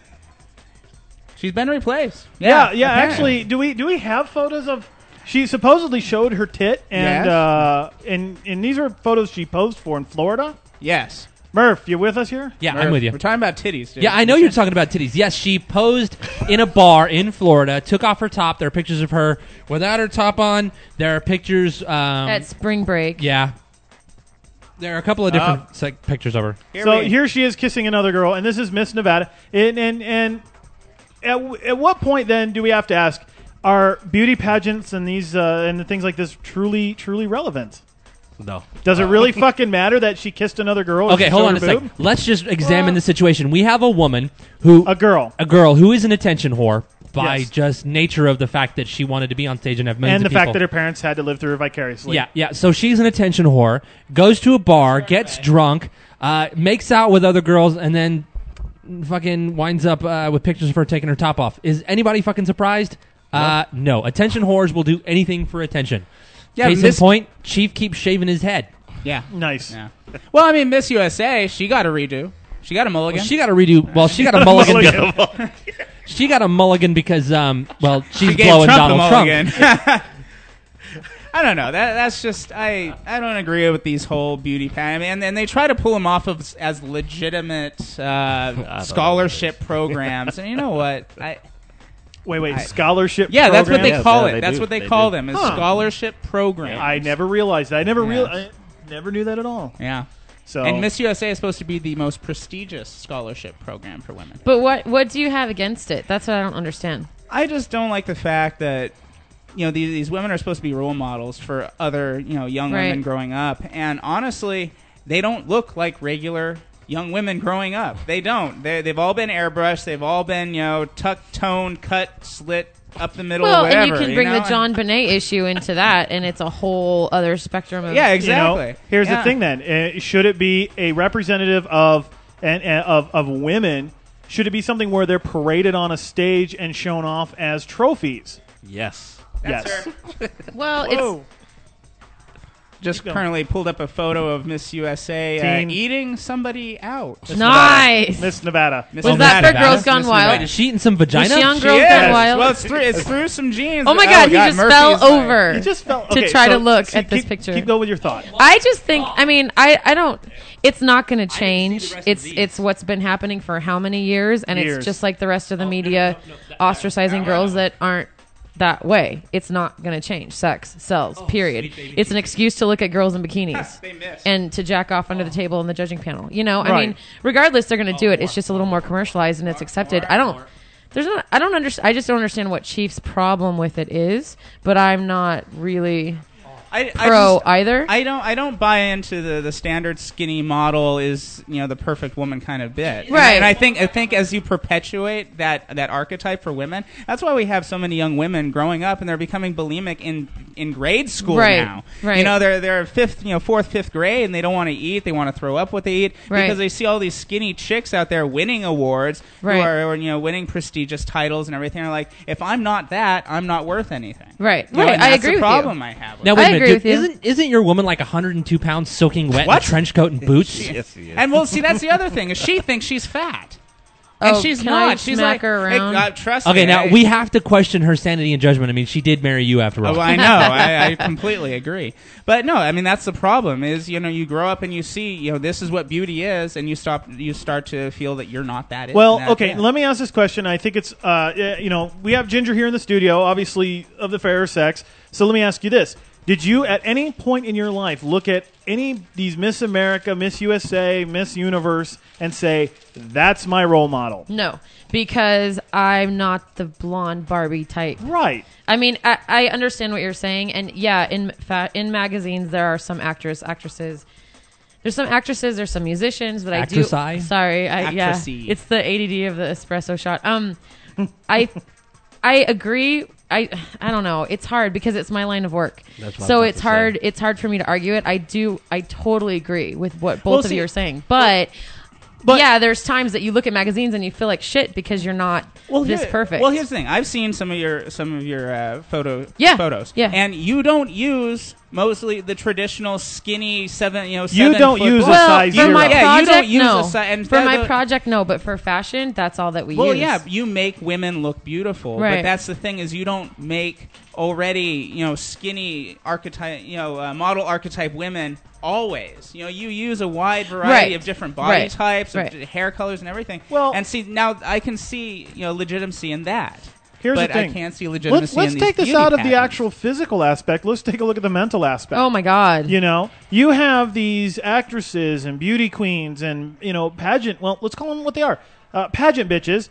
She's been replaced. Yeah. apparently. Actually, do we have photos of? She supposedly showed her tit, and and these are photos she posed for in Florida. Yes. Murph, you with us here? Yeah, I'm with you. We're talking about titties, dude. Yeah, I know you're talking about titties. Yes, she posed in a bar in Florida, took off her top. There are pictures of her without her top on. There are pictures. At spring break. Yeah. There are a couple of different pictures of her. Here she is kissing another girl, and this is Miss Nevada. And at what point then do we have to ask, are beauty pageants and these and the things like this truly relevant? No. Does it really fucking matter that she kissed another girl? Okay, hold on a second. Let's just examine the situation. We have a woman who a girl who is an attention whore by Yes. just nature of the fact that she wanted to be on stage and have millions And the of people. fact that her parents had to live through her vicariously. Yeah. So she's an attention whore, goes to a bar, gets drunk, makes out with other girls, and then fucking winds up with pictures of her taking her top off. Is anybody fucking surprised? No. Attention whores will do anything for attention. Yeah, Case in Miss- point, Chief keeps shaving his head. Yeah. Nice. Yeah. Well, I mean, Miss USA, she got a redo. She got a mulligan. Well, she got a redo. Well, she got a mulligan. She got a mulligan because, she's She gave blowing Trump Donald the Trump. mulligan. I don't know. That's just I don't agree with these whole beauty pageants, and they try to pull them off of as legitimate scholarship programs. And you know what? Wait, scholarship. Yeah, that's what programs? they call it. That's what they call them is scholarship programs. I never realized that. I never knew that at all. Yeah. So And Miss USA is supposed to be the most prestigious scholarship program for women. But what do you have against it? That's what I don't understand. I just don't like the fact that these women are supposed to be role models for other young Right. women growing up, and honestly, they don't look like regular young women growing up. They don't. They've all been airbrushed. They've all been tucked, toned, cut, slit up the middle. Well, whatever, and you can bring know? the John Bonet issue into that, and it's a whole other spectrum of... Yeah, exactly. You know, here's Yeah. the thing then. Should it be a representative of women? Should it be something where they're paraded on a stage and shown off as trophies? Yes. Yes. Well, Whoa. Just currently pulled up a photo of Miss USA Teen. eating somebody out. Nice. Miss Nevada. Miss Was Nevada. that for Girls Gone Miss Wild? Nevada. Is she eating some vagina? Was she on She Girls is. Gone Wild? Well, it's through some jeans. Oh my God, he just Murphy's fell like- over You just felt to okay, try so to look at this keep- picture. Keep going with your thought. I just think, I don't, it's not going to change. It's what's been happening for how many years, and Years. it's just like the rest of the media ostracizing girls that aren't that way. It's not going to change. Sex sells, period. It's an excuse to look at girls in bikinis and to jack off under the table in the judging panel. I Right. mean, regardless, they're going to do it. It's just a little more commercialized and it's accepted. I just don't understand what Chief's problem with it is, but I'm not really pro either. I don't buy into the standard skinny model is the perfect woman kind of bit. Right. And I think as you perpetuate that archetype for women, that's why we have so many young women growing up and they're becoming bulimic in grade school Right. now. Right. They're fourth, fifth grade and they don't want to eat. They want to throw up what they eat Right. because they see all these skinny chicks out there winning awards Right. who are winning prestigious titles and everything. They're like, if I'm not that, I'm not worth anything. Right. You know, Right. and I that's agree the with you. problem I have with Now it. wait a I minute. agree with you. Isn't your woman like 102 pounds soaking wet What? in a trench coat and boots? Yes, he is. And well, see, that's the other thing is she thinks she's fat. And Oh, she's can I not. She's smack like, her hey, around? trust Okay, me. now we have to question her sanity and judgment. I mean, she did marry you after all. Oh, I know. I completely agree. But no, I mean that's the problem. Is you grow up and you see this is what beauty is, and you start to feel that you're not that. Well, that, okay. yeah. Let me ask this question. I think it's we have Ginger here in the studio, obviously of the fairer sex. So let me ask you this: did you, at any point in your life, look at any of these Miss America, Miss USA, Miss Universe, and say, that's my role model? No, because I'm not the blonde Barbie type. Right. I mean, I understand what you're saying, and yeah, in magazines there are some actresses. There's some actresses, there's some musicians, but Actress-y? I do. Sorry, yeah, Actress-y. it's the ADD of the espresso shot. I agree. I don't know. It's hard because it's my line of work. That's what So I was it's about to hard. say. It's hard for me to argue it. I totally agree with what both of you are saying. But yeah, there's times that you look at magazines and you feel like shit because you're not this perfect. Well, here's the thing. I've seen some of your photos. Yeah. And you don't use mostly the traditional skinny 7 You 7 don't foot use a bra. size for zero. my Yeah, you project, don't use no. a si- and for that- my the- project, no. But for fashion, that's all that we Well, use. yeah, you make women look beautiful, Right. but that's the thing is you don't make already skinny archetype model archetype women always. You use a wide variety Right. of different body Right. types, Right. of hair colors, and everything. Well- and see now I can see legitimacy in that. Here's but the thing. I can't see legitimacy. Let's in take these this out of beauty the patterns. actual physical aspect. Let's take a look at the mental aspect. Oh my god. You have these actresses and beauty queens and pageant. Well, let's call them what they are. Pageant bitches.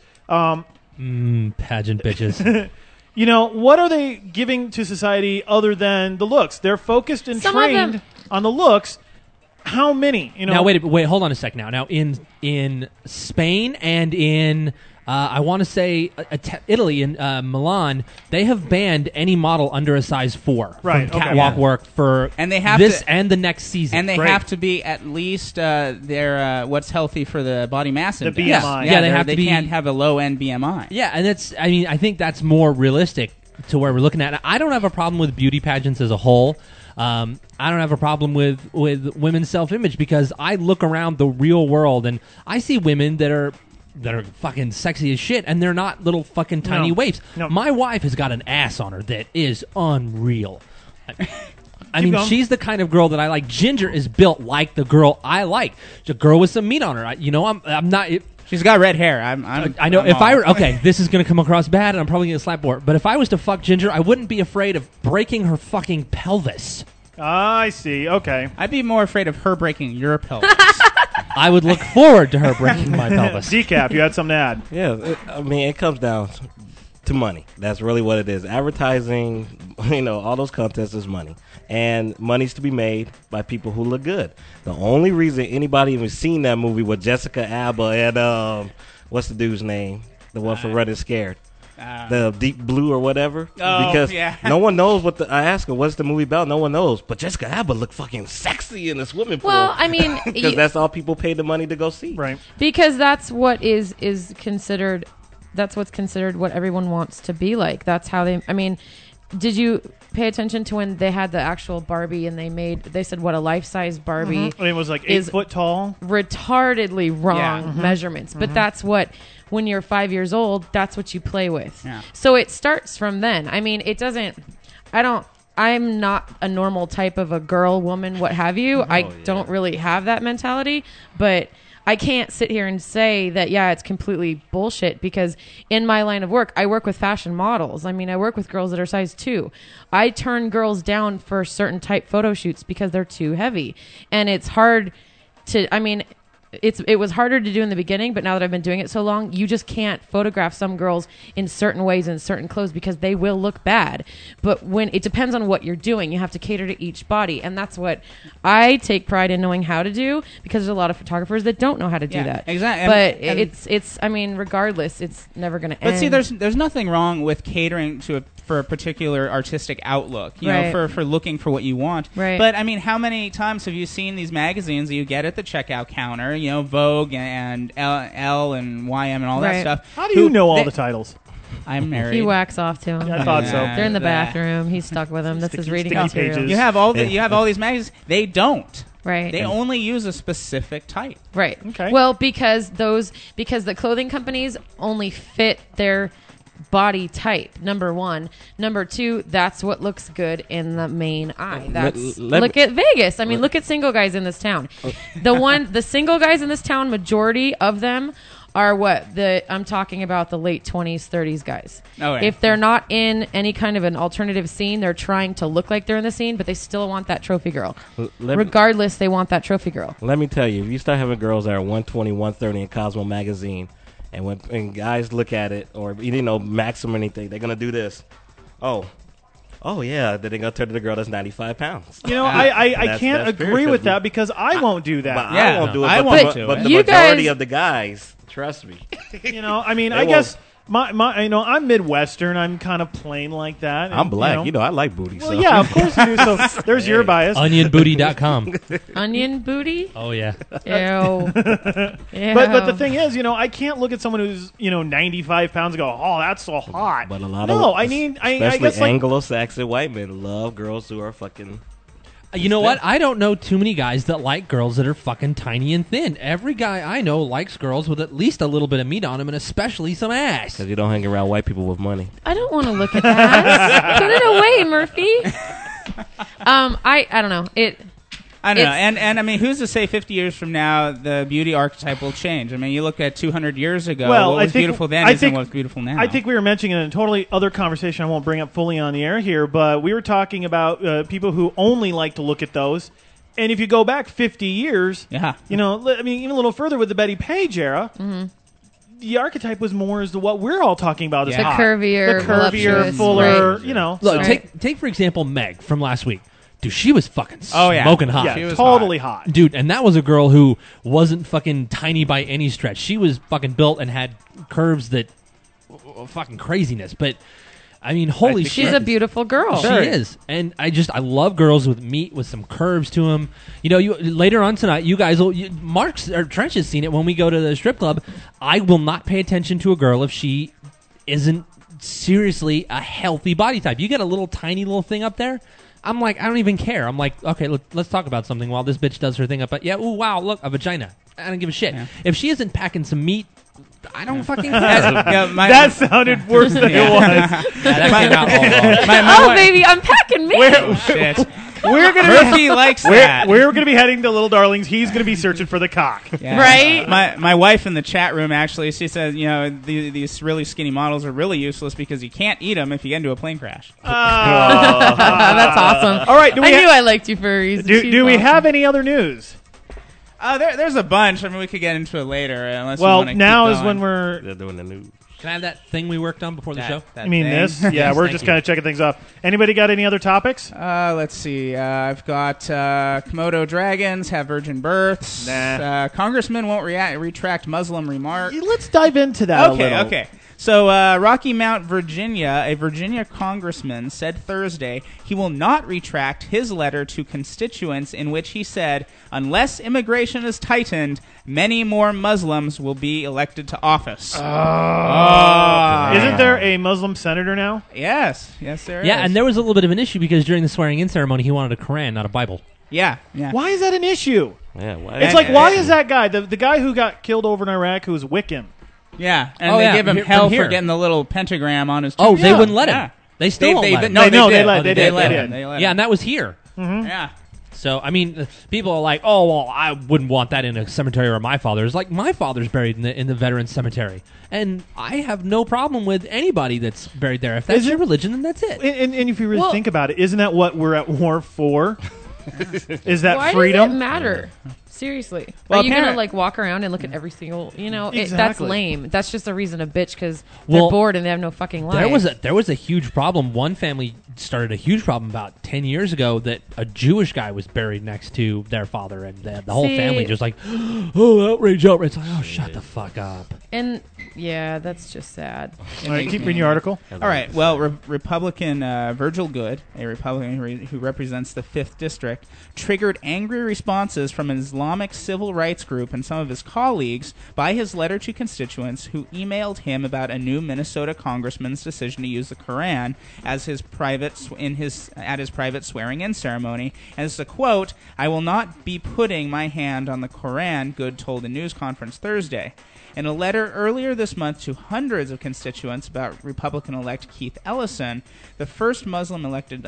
Pageant bitches. What are they giving to society other than the looks? They're focused and Some of them- trained on the looks. How many? Now wait, hold on a sec. Now in Spain and in I want to say Italy in Milan, they have banned any model under a size 4 Right, from okay. catwalk Yeah. work for And they have this to- and the next season. And they Great. have to be at least their what's healthy for the body mass index. BMI. Yeah, they they're- have to be- can't have a low end BMI. Yeah, and I think that's more realistic to where we're looking at. I don't have a problem with beauty pageants as a whole. I don't have a problem with women's self-image because I look around the real world and I see women that are fucking sexy as shit, and they're not little fucking tiny No. waifs. No. My wife has got an ass on her that is unreal. I mean, going. she's the kind of girl that I like. Ginger is built like the girl I like. She's a girl with some meat on her. I'm not. She's got red hair. I know. I'm If I all- were okay, this is going to come across bad, and I'm probably going to slap her. But if I was to fuck Ginger, I wouldn't be afraid of breaking her fucking pelvis. I see. Okay. I'd be more afraid of her breaking your pelvis. I would look forward to her breaking my pelvis. Decaf, you had something to add. Yeah, it comes down to money. That's really what it is. Advertising, all those contests is money. And money's to be made by people who look good. The only reason anybody even seen that movie with Jessica Alba and, what's the dude's name? The one from Running Scared. The Deep Blue or whatever. Oh, because yeah. no one knows I asked her, what's the movie about? No one knows. But Jessica Alba looked fucking sexy in the swimming pool. Well, I mean, because that's all people pay the money to go see. Right. because that's what is considered. That's what's considered what everyone wants to be like. That's how they. I mean, did you pay attention to when they had the actual Barbie and they said what a life-size Barbie It was like 8 is foot tall. retardedly wrong Yeah. measurements, but that's what when you're 5 years old, that's what you play with. Yeah. So it starts from then. I mean, it doesn't. I'm not a normal type of a girl, woman, what have you. I don't really have that mentality, but I can't sit here and say that, yeah, it's completely bullshit because in my line of work, I work with fashion models. I mean, I work with girls that are size 2. I turn girls down for certain type photo shoots because they're too heavy. And it's hard to, I mean, it was harder to do in the beginning, but now that I've been doing it so long, you just can't photograph some girls in certain ways in certain clothes because they will look bad. But when it depends on what you're doing, you have to cater to each body, and that's what I take pride in knowing how to do because there's a lot of photographers that don't know how to do Yeah, that. exactly. But And- it's I mean, regardless, it's never going to end. But see, there's nothing wrong with catering for a particular artistic outlook, Right. for looking for what you want. Right. But I mean, how many times have you seen these magazines that you get at the checkout counter? Vogue and L and YM and all that Right. stuff. How do you know all the titles? I'm married. he whacks off to him. Yeah, I thought so. Yeah. They're in the That- bathroom. He's stuck with him. That's his Sticky reading pages. material. You have all these magazines. They don't. Right. They only use a specific type. Right. Okay. Well, because the clothing companies only fit their body type. Number one. Number two, that's what looks good in the main eye. That's look at Vegas. I mean, look at single guys in this town. The single guys in this town, majority of them are I'm talking about the late 20s, 30s guys. Oh, yeah. If they're not in any kind of an alternative scene, they're trying to look like they're in the scene, but they still want that trophy girl. Regardless, they want that trophy girl. Let me tell you, if you start having girls that are 120, 130 in Cosmo magazine, and when guys look at it, or Maxim or anything, they're gonna do this. Oh yeah, then they're gonna turn to the girl that's 95 pounds. I can't agree with that because I won't do that. I won't do it. I won't do it. But the You majority guys- of the guys, trust me. I guess I'm Midwestern. I'm kind of plain like that. I'm black. I like booty. Well, yeah, of course you do. So there's your bias. Onionbooty.com. Onion booty? Oh, yeah. Ew. But the thing is, I can't look at someone who's 95 pounds and go, oh, that's so hot. But a lot I especially guess Anglo-Saxon white men love girls who are fucking. You know what? I don't know too many guys that like girls that are fucking tiny and thin. Every guy I know likes girls with at least a little bit of meat on them and especially some ass. Because you don't hang around white people with money. I don't want to look at ass. Put it away, Murphy. I don't know. I don't know. And I mean, who's to say 50 years from now the beauty archetype will change? I mean, you look at 200 years ago, what was beautiful then isn't what's beautiful now. I think we were mentioning in a totally other conversation I won't bring up fully on the air here, but we were talking about people who only like to look at those. And if you go back 50 years, even a little further with the Betty Page era, the archetype was more as to what we're all talking about as the hot. curvier, voluptuous, fuller, right. Look, take for example Meg from last week. Dude, she was fucking smoking hot. Yeah, she was totally hot. Dude, and that was a girl who wasn't fucking tiny by any stretch. She was fucking built and had curves that fucking craziness. But, I mean, holy shit. She's a beautiful girl. She is. And I love girls with meat, with some curves to them. Later on tonight, you guys will, Trench has seen it when we go to the strip club. I will not pay attention to a girl if she isn't seriously a healthy body type. You get a little tiny little thing up there, I'm like, I don't even care. I'm like, okay, let's talk about something while this bitch does her thing up. But yeah, ooh, wow, look, a vagina. I don't give a shit. Yeah. If she isn't packing some meat, I don't fucking care. That sounded worse than it was. That came out all wrong. Baby, I'm packing meat. Shit. Murphy likes that. We're going to be heading to Little Darlings. He's going to be searching for the cock. Yeah. Right? My wife in the chat room, actually, she says, these really skinny models are really useless because you can't eat them if you get into a plane crash. That's awesome. All right. I knew I liked you for a reason. Do we have any other news? There's a bunch. I mean, we could get into it later. Unless now is when they're doing the news. Can I have that thing we worked on before the show? You mean this? Yeah, we're just kind of checking things off. Anybody got any other topics? Let's see. I've got Komodo dragons have virgin births. Nah. Congressman won't retract Muslim remark. Let's dive into that a little. Okay. So, Rocky Mount, Virginia, a Virginia congressman said Thursday he will not retract his letter to constituents in which he said, unless immigration is tightened, many more Muslims will be elected to office. Isn't there a Muslim senator now? Yes, there is. Yeah, and there was a little bit of an issue because during the swearing-in ceremony, he wanted a Quran, not a Bible. Yeah. Why is that an issue? Yeah, why? It's like, why is that guy, the guy who got killed over in Iraq, who's Wiccan? Yeah, and they give him hell for getting the little pentagram on his. Oh, they wouldn't let him. They still won't let him. They let him. Yeah, and that was here. Mm-hmm. Yeah. So, I mean, people are like, oh, well, I wouldn't want that in a cemetery where my father's. Like, my father's buried in the Veterans Cemetery. And I have no problem with anybody that's buried there. If that's your religion, then that's it. And if you really think about it, isn't that what we're at war for? Is that freedom? Why does it matter? Seriously. Well, are you going to walk around and look at every single, Exactly. that's lame. That's just a reason to bitch because they're bored and they have no fucking life. There was a huge problem. One family started a huge problem about 10 years ago that a Jewish guy was buried next to their father, and the whole family just like, oh, outrage. It's like, oh, shut the fuck up. And yeah, that's just sad. All right, keep reading your article. All right. Well, Republican Virgil Good, a Republican who represents the 5th District, district triggered angry responses from an Islamic civil rights group and some of his colleagues by his letter to constituents who emailed him about a new Minnesota congressman's decision to use the Quran as his private swearing-in ceremony. And this is a quote, "I will not be putting my hand on the Quran," Good told a news conference Thursday. In a letter earlier this month to hundreds of constituents about Republican-elect Keith Ellison, the first Muslim elected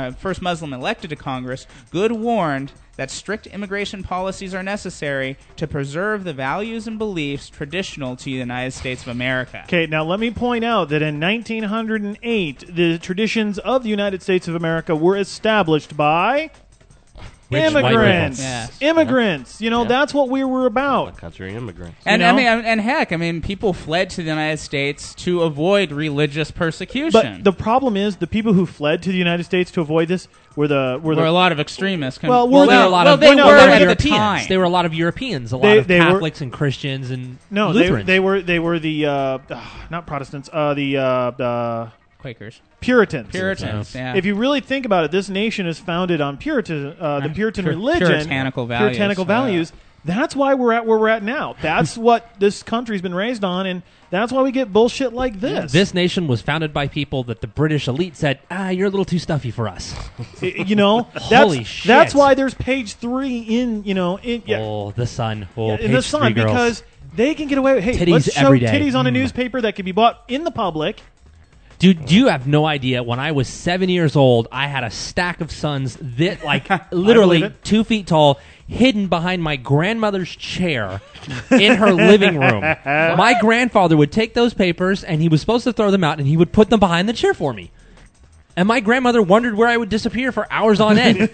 to Congress, Good warned that strict immigration policies are necessary to preserve the values and beliefs traditional to the United States of America. Okay, now let me point out that in 1908, the traditions of the United States of America were established by immigrants. Yes. Immigrants. You know, that's what we were about. Country immigrants. And You know? I mean, people fled to the United States to avoid religious persecution. But the problem is, the people who fled to the United States to avoid this were a lot of extremists. There were a lot of Europeans. Europeans. There were a lot of Europeans, a lot of Catholics and Christians and Lutherans. they were the not Protestants, the Quakers. Puritans. Yeah. If you really think about it, this nation is founded on the Puritan religion, puritanical values. That's why we're at where we're at now. That's what this country's been raised on, and that's why we get bullshit like this. This nation was founded by people that the British elite said, you're a little too stuffy for us. You know, Holy shit. That's why there's page 3 in. Oh, the Sun. Oh, in the Sun, because they can get away with, hey, titties let's show every day. titties on a newspaper that can be bought in the public. Dude, you have no idea. When I was 7 years old, I had a stack of Suns that, literally 2 feet tall, hidden behind my grandmother's chair in her living room. My grandfather would take those papers, and he was supposed to throw them out, and he would put them behind the chair for me. And my grandmother wondered where I would disappear for hours on end.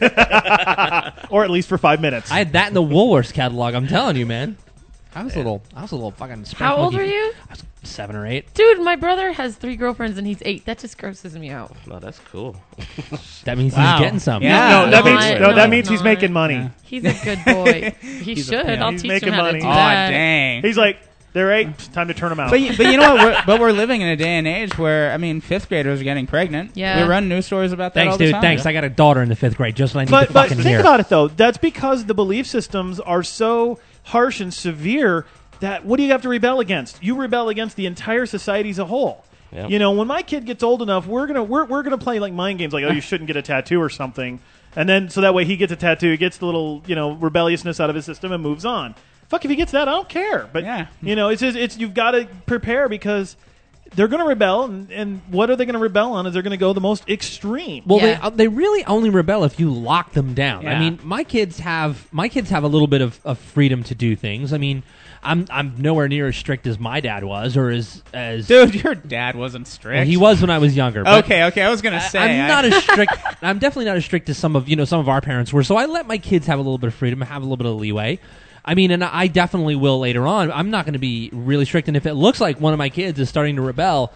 Or at least for 5 minutes. I had that in the Woolworths catalog, I'm telling you, man. I was a little fucking... How old were you? I was 7 or 8. Dude, my brother has 3 girlfriends and he's 8. That just grosses me out. No, that's cool. That means he's getting some. Yeah. That means he's making money. Yeah. He's a good boy. He should. I'll he's teach making him how money. to do Oh, that. dang. He's like, they're 8. Time to turn them out. But you know what? We're living in a day and age where, I mean, 5th graders are getting pregnant. Yeah. We run news stories about that Thanks, all the dude. time. Thanks. I got a daughter in the 5th grade. Just what I need to But fucking think hear. about it, though. That's because the belief systems are so harsh and severe that what do you have to rebel against? You rebel against the entire society as a whole. Yep. You know, when my kid gets old enough, we're gonna play like mind games, like, oh, you shouldn't get a tattoo or something, and then so that way he gets a tattoo, he gets the little rebelliousness out of his system and moves on. Fuck, if he gets that, I don't care. But it's you've got to prepare because they're going to rebel, and what are they going to rebel on? Is they're going to go the most extreme. Well, they really only rebel if you lock them down. Yeah. I mean, my kids have a little bit of freedom to do things. I mean, I'm nowhere near as strict as my dad was, or as Dude, your dad wasn't strict. well, he was when I was younger. But Okay, I was gonna say I'm not as strict. I'm definitely not as strict as some of our parents were. So I let my kids have a little bit of freedom, have a little bit of leeway. I mean, and I definitely will later on. I'm not going to be really strict, and if it looks like one of my kids is starting to rebel,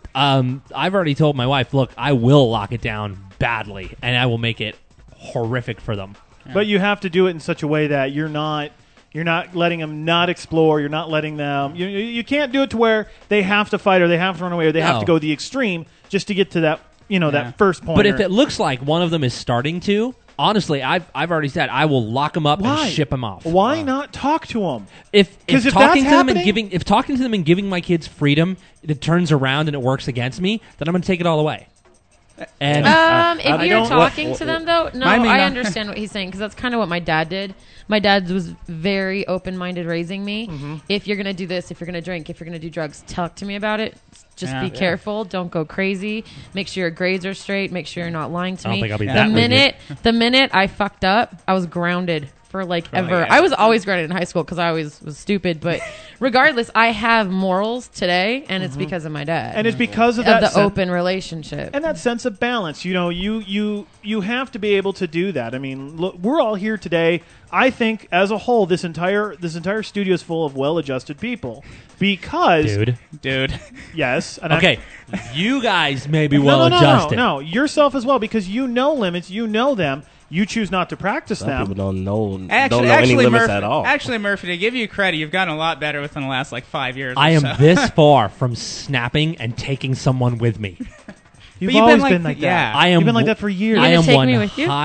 I've already told my wife, look, I will lock it down badly, and I will make it horrific for them. But you have to do it in such a way that you're not letting them not explore. You're not letting them. You can't do it to where they have to fight or they have to run away or they have to go the extreme just to get to that that first point. But if it looks like one of them is starting to, honestly, I've already said I will lock them up and ship them off. Why not talk to them? If that's talking to them happening- if talking to them and giving my kids freedom, it turns around and it works against me, then I'm going to take it all away. And if you're talking to them, though, no, I mean, I understand what he's saying because that's kind of what my dad did. My dad was very open-minded raising me. If you're going to do this, if you're going to drink, if you're going to do drugs, talk to me about it. Just be careful. Don't go crazy. Make sure your grades are straight. Make sure you're not lying to I don't me. think I'll be that rigid. The minute I fucked up, I was grounded for ever. yeah. I was always grounded in high school because I always was stupid. But regardless, I have morals today, and it's because of my dad. And it's because of of that the open relationship. and that sense of balance. You have to be able to do that. I mean, look, we're all here today. I think, as a whole, this entire studio is full of well-adjusted people because, Dude. yes, and okay, you guys may be no, well-adjusted. no, yourself as well because you know limits, you know them. You choose not to practice Some them. people don't know Actually, any limits Murphy, at all. Actually, Murphy, to give you credit, you've gotten a lot better within the last 5 years. I or am so. this far from snapping and taking someone with me. You've you've always been been like that. yeah. I am. You've been like that for years. I You're am gonna take one me with you? high.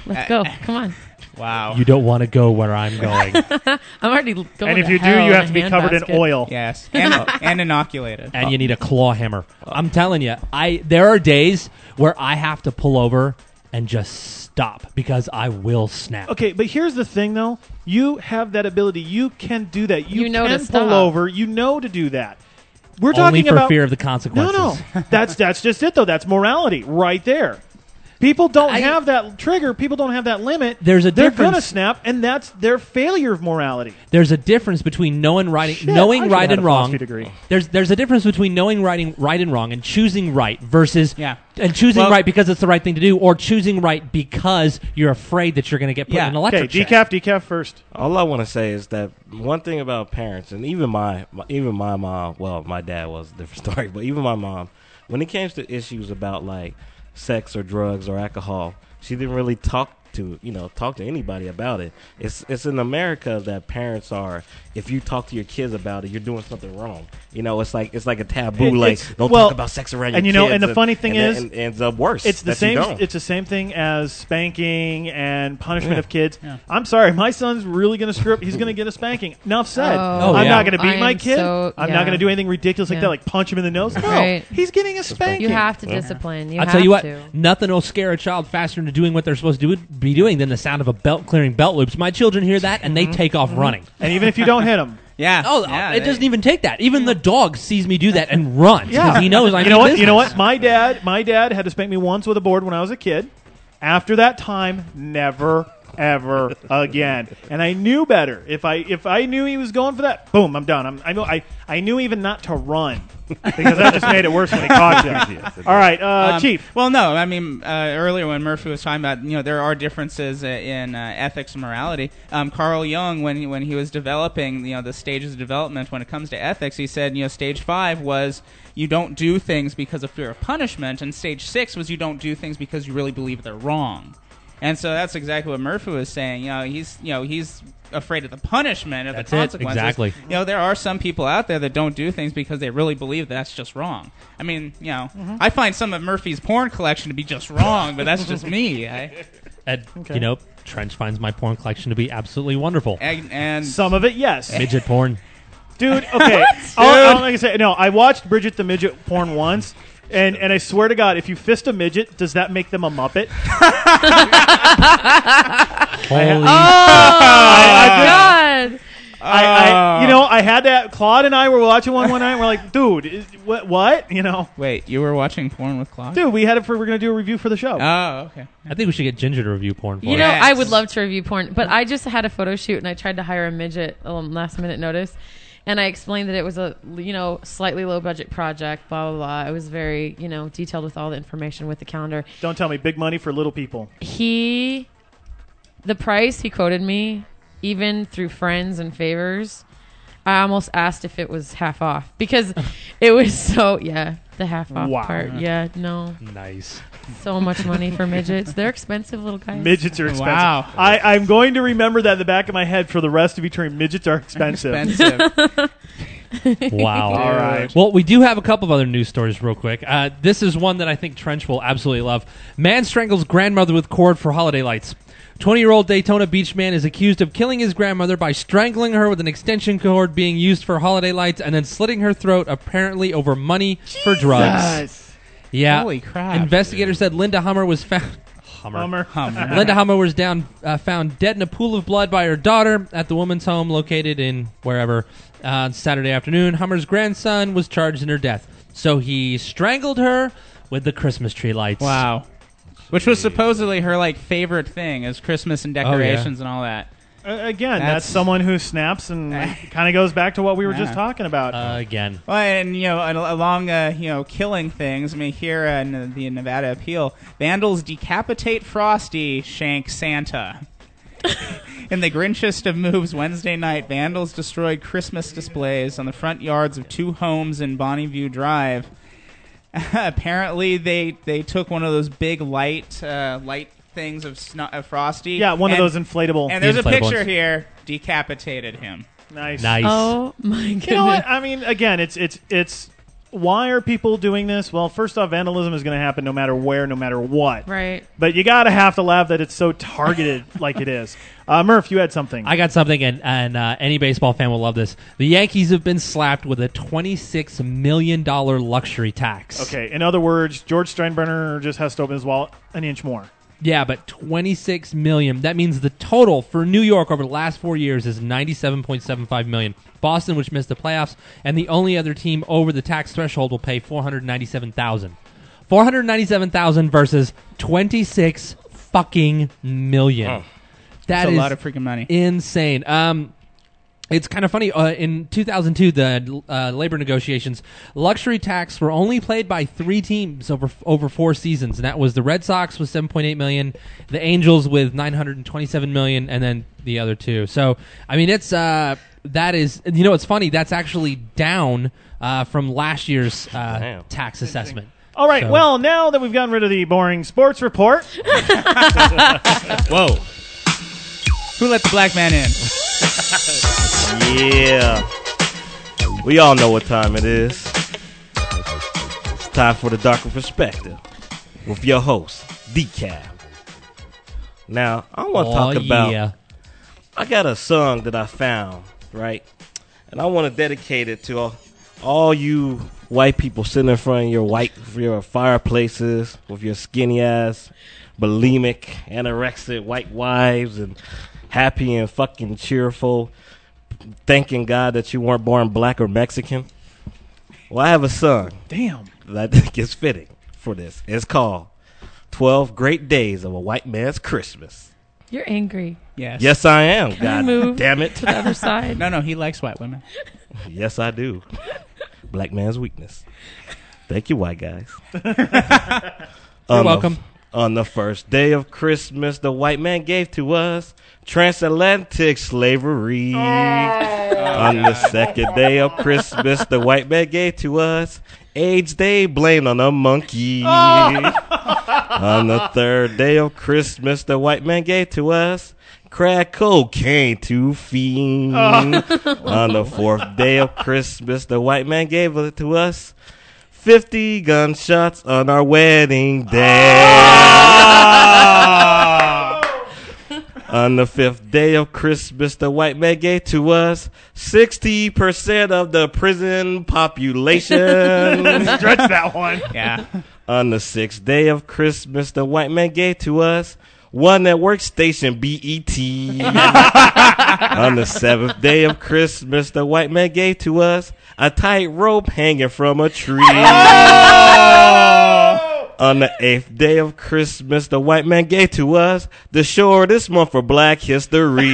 Let's go. Come on. Wow. You don't want to go where I'm going. I'm already going. And if to you do, hell you in have a to be covered in handbasket. oil. Yes, and inoculated. And you need a claw hammer. I'm telling you, there are days where I have to pull over and just stop because I will snap. Okay, but here's the thing, though. You have that ability. You can do that. You know to can stop. pull over. You know to do that. We're Only talking for about fear of the consequences. No. That's just it, though. That's morality right there. People don't have that trigger. People don't have that limit. There's a They're difference. going to snap, and that's their failure of morality. There's a difference between knowing I right should have and had a wrong. philosophy degree. There's a difference between knowing right and wrong and choosing right versus and choosing Well- right because it's the right thing to do, or choosing right because you're afraid that you're going to get put in an electric Okay, chair. decaf first. All I want to say is that one thing about parents, and even my mom. Well, my dad was a different story, but even my mom, when it came to issues about like sex or drugs or alcohol, she didn't really talk to anybody about it. It's in America that parents are. If you talk to your kids about it, you're doing something wrong. It's like a taboo. Don't talk about sex around your and kids. And the funny thing is, it ends up worse. It's the that you same. don't. It's the same thing as spanking and punishment of kids. I'm sorry, my son's really going to screw up. He's going to get a spanking. Enough said. Oh, I'm yeah. not going to beat I my am kid. so- I'm yeah. not going to do anything ridiculous like Yeah. that, like punch him in the nose. No, Right. he's getting a spanking. You have to discipline. I'll tell you what, nothing will scare a child faster into doing what they're supposed to be doing than the sound of a belt clearing belt loops. My children hear that and they take off running. And even if you don't hit them. Yeah. It doesn't even take that. Even the dog sees me do that and runs because he knows I You know what? You know what? My dad had to spank me once with a board when I was a kid. After that time, never ever again. And I knew better. If I knew he was going for that, boom, I'm done. I knew even not to run because that just made it worse when he caught you. All right, Chief. Well, no, I mean earlier when Murphy was talking about there are differences in ethics and morality. Carl Jung, when he was developing the stages of development when it comes to ethics, he said stage 5 was you don't do things because of fear of punishment, and stage 6 was you don't do things because you really believe they're wrong. And so that's exactly what Murphy was saying. He's afraid of the punishment, of the consequences. Exactly. There are some people out there that don't do things because they really believe that's just wrong. I mean, I find some of Murphy's porn collection to be just wrong, but that's just me. Trench finds my porn collection to be absolutely wonderful. And some of it, yes. Midget porn. Dude, okay. All I can say, no, I watched Bridget the Midget porn once. And I swear to God, if you fist a midget, does that make them a Muppet? Holy God. I had that. Claude and I were watching one night. And we're like, dude, what? Wait, you were watching porn with Claude? Dude, we had it for. We're gonna do a review for the show. Oh, okay. I think we should get Ginger to review porn for us. I would love to review porn, but I just had a photo shoot and I tried to hire a midget last minute notice. And I explained that it was a, slightly low budget project, blah, blah, blah. It was very, detailed with all the information with the calendar. Don't tell me big money for little people. The price he quoted me, even through friends and favors, I almost asked if it was half off because it was the half off part. Yeah, no. Nice. So much money for midgets. They're expensive little guys. Midgets are expensive. Wow. I'm going to remember that in the back of my head for the rest of eternity. Midgets are expensive. Wow. All right. Well, we do have a couple of other news stories real quick. This is one that I think Trench will absolutely love. Man strangles grandmother with cord for holiday lights. 20-year-old Daytona Beach man is accused of killing his grandmother by strangling her with an extension cord being used for holiday lights and then slitting her throat, apparently over money for drugs. Yeah. Holy crap. Investigators said Linda Hummer was found... Linda Hummer was found dead in a pool of blood by her daughter at the woman's home located in wherever Saturday afternoon. Hummer's grandson was charged in her death. So he strangled her with the Christmas tree lights. Wow. Which was supposedly her favorite thing is Christmas and decorations and all that. Again, that's someone who snaps and kind of goes back to what we were just talking about. Again. Well, and along killing things. I mean, here in the Nevada appeal, vandals decapitate Frosty, shank Santa. In the Grinchest of moves, Wednesday night, vandals destroyed Christmas displays on the front yards of 2 homes in Bonneview Drive. Apparently, they took one of those big light things of Frosty. Yeah, one of those inflatable. And there's a picture ones. here. Decapitated him. Nice. Oh my goodness! You know what? I mean, again, it's why are people doing this? Well, first off, vandalism is going to happen no matter where, no matter what. Right. But you got to have to laugh that it's so targeted like it is. Murph, you had something. I got something, and any baseball fan will love this. The Yankees have been slapped with a $26 million luxury tax. Okay, in other words, George Steinbrenner just has to open his wallet an inch more. Yeah, but $26 million. That means the total for New York over the last 4 years is $97.75 million. Boston, which missed the playoffs, and the only other team over the tax threshold will pay $497,000. $497,000 versus $26 fucking million. Oh. That That's is a lot of freaking money. Insane. It's kind of funny. In 2002, the labor negotiations, luxury tax were only played by 3 teams over 4 seasons, and that was the Red Sox with $7.8 million, the Angels with $927 million, and then the other 2. So, I mean, it's that is, you know, it's funny. That's actually down from last year's tax assessment. All right. So- Well, now that we've gotten rid of the boring sports report, Whoa. Who let the black man in? Yeah. We all know what time it is. It's time for the Darker Perspective with your host, Decaf. Now, I want to talk about... yeah. I got a song that I found, right? And I want to dedicate it to all you white people sitting in front of your fireplaces with your skinny ass, bulimic, anorexic white wives and happy and fucking cheerful, thanking God that you weren't born black or Mexican. Well, I have a song. Damn. That I think is fitting for this. It's called 12 Great Days of a White Man's Christmas. You're angry. Yes. Yes, I am. Can I God move damn it. to the other side? No, he likes white women. Yes, I do. Black man's weakness. Thank you, white guys. You're welcome. On the first day of Christmas, the white man gave to us transatlantic slavery. On the second day of Christmas, the white man gave to us AIDS they blamed on a monkey. On the third day of Christmas, the white man gave to us crack cocaine to fiend. On the fourth day of Christmas, the white man gave it to us 50 gunshots on our wedding day. On the fifth day of Christmas, the white man gave to us 60% of the prison population. Stretch that one. Yeah. On the sixth day of Christmas, the white man gave to us one network station, BET. On the seventh day of Christmas, the white man gave to us a tight rope hanging from a tree. On the eighth day of Christmas, the white man gave to us the shortest month for Black History.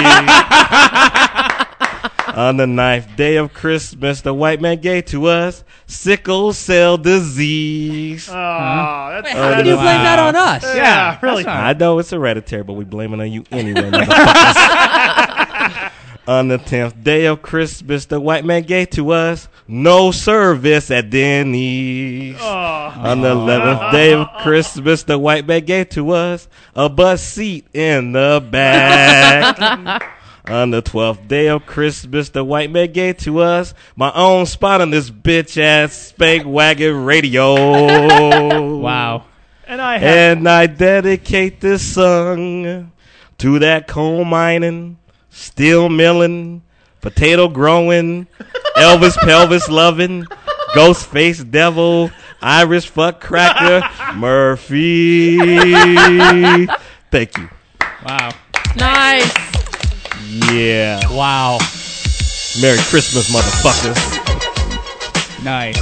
On the ninth day of Christmas, the white man gave to us sickle cell disease. Oh, that's How can you blame that on us? Yeah, really. I know it's hereditary, but we blame it on you anyway, motherfuckers. On the 10th day of Christmas, the white man gave to us no service at Denny's. On the 11th day of Christmas, the white man gave to us a bus seat in the back. On the 12th day of Christmas, the white man gave to us my own spot on this bitch-ass spank wagon radio. Wow. And I dedicate this song to that coal mining, steel milling, potato growing, Elvis pelvis loving, ghost face devil, Irish fuck cracker, Murphy. Thank you. Wow. Nice. Yeah. Wow. Merry Christmas, motherfuckers. Nice.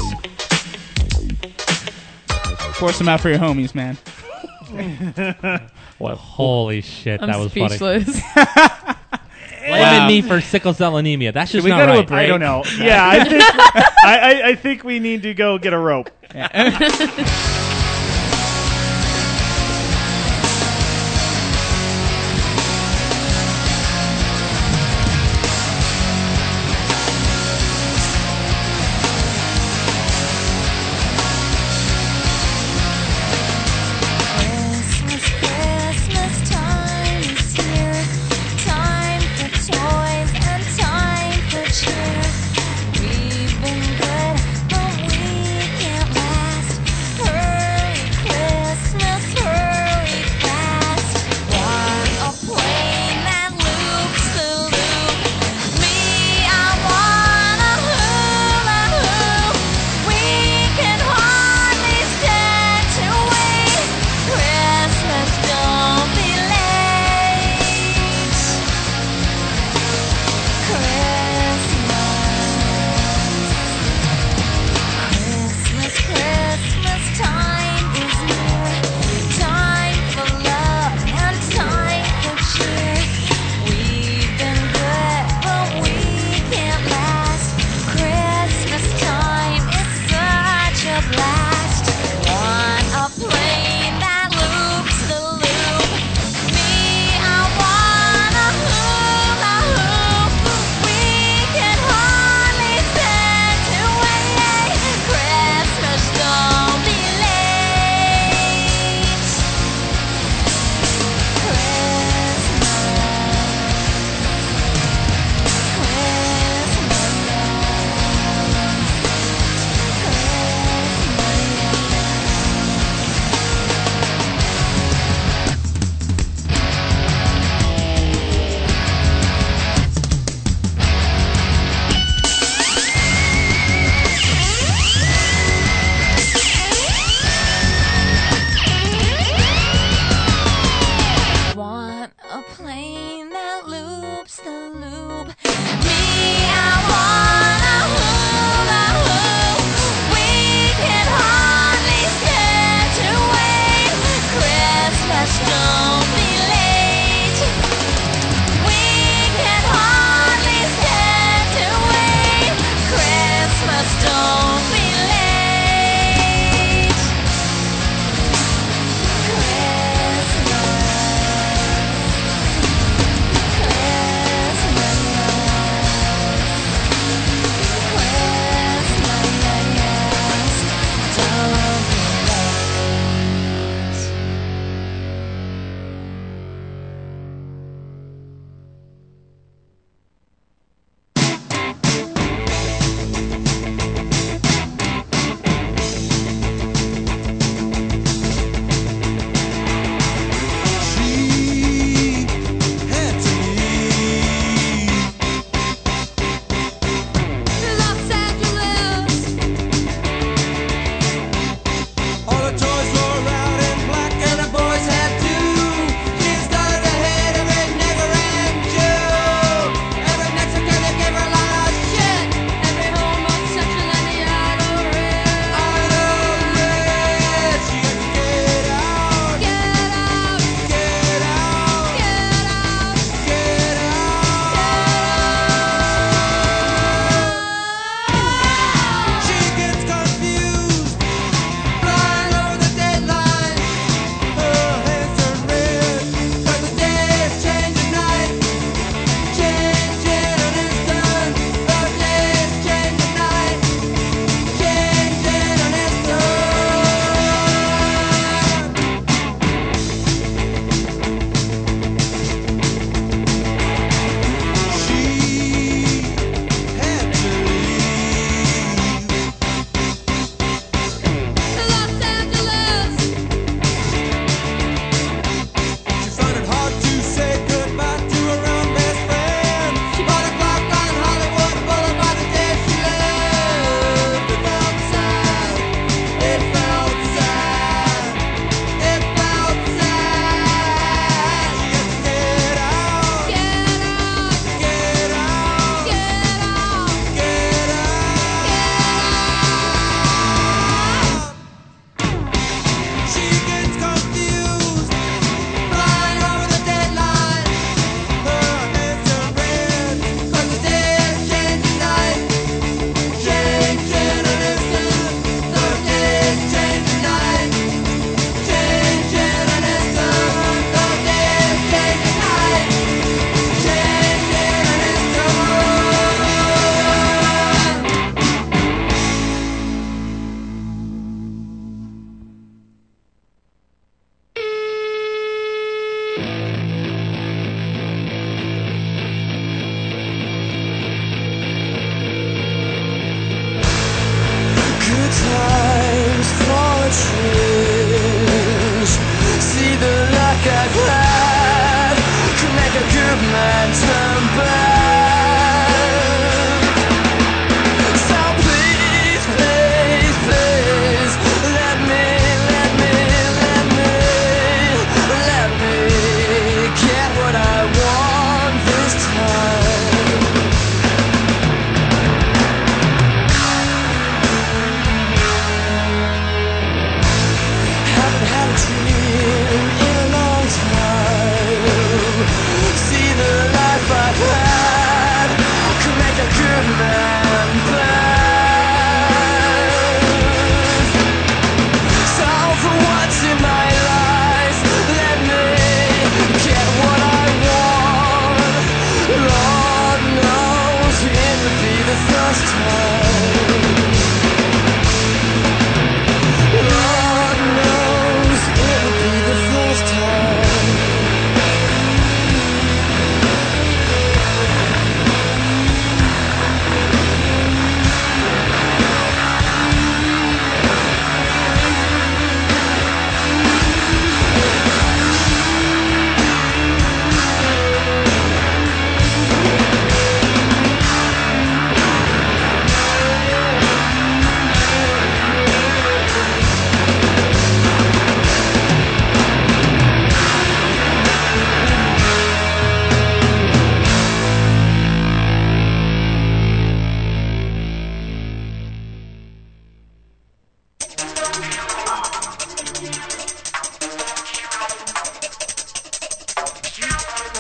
Pour some out for your homies, man. Well, Holy shit, I'm that was funny. speechless. Blaming me for sickle cell anemia. That's just we not go to a right. break? I don't know. Yeah, I think I think we need to go get a rope. Christmas time is here. Time for toys and time for cheer. We've been good, but we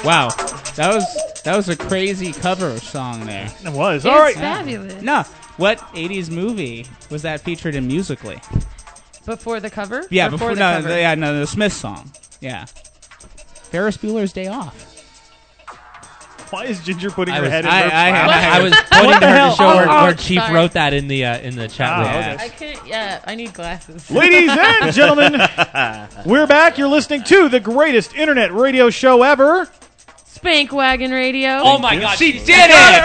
Wow, that was a crazy cover song there. It was. It's All right. fabulous. No, what 80s movie was that featured in musically? Before the cover? Yeah, Before the no, cover. the Smith song. Yeah, Ferris Bueller's Day Off. Why is Ginger putting I her was- head in I- Murph's I- mouth? I was What pointing the to her hell? to show where Oh, Chief sorry. wrote that in the chat room. yeah. I can't. Yeah, I need glasses. Ladies and gentlemen, we're back. You're listening to the greatest internet radio show ever. Spank Wagon Radio. Oh my God, She did got it!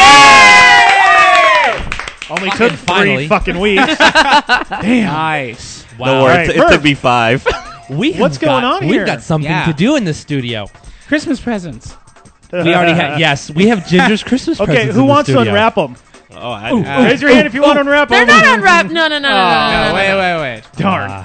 Only Fucking took 3 finally. fucking weeks. Damn. Nice. Wow. Don't worry, Right, it Murph. took me 5. What's going on here? We've got something Yeah. to do in the studio. Christmas presents. We already have. Yes, we have Ginger's Christmas Okay, presents. who in the wants to studio. unwrap them? Oh, I Raise your hand if you want to unwrap They're them. not unwrapped. No. No, wait. Darn.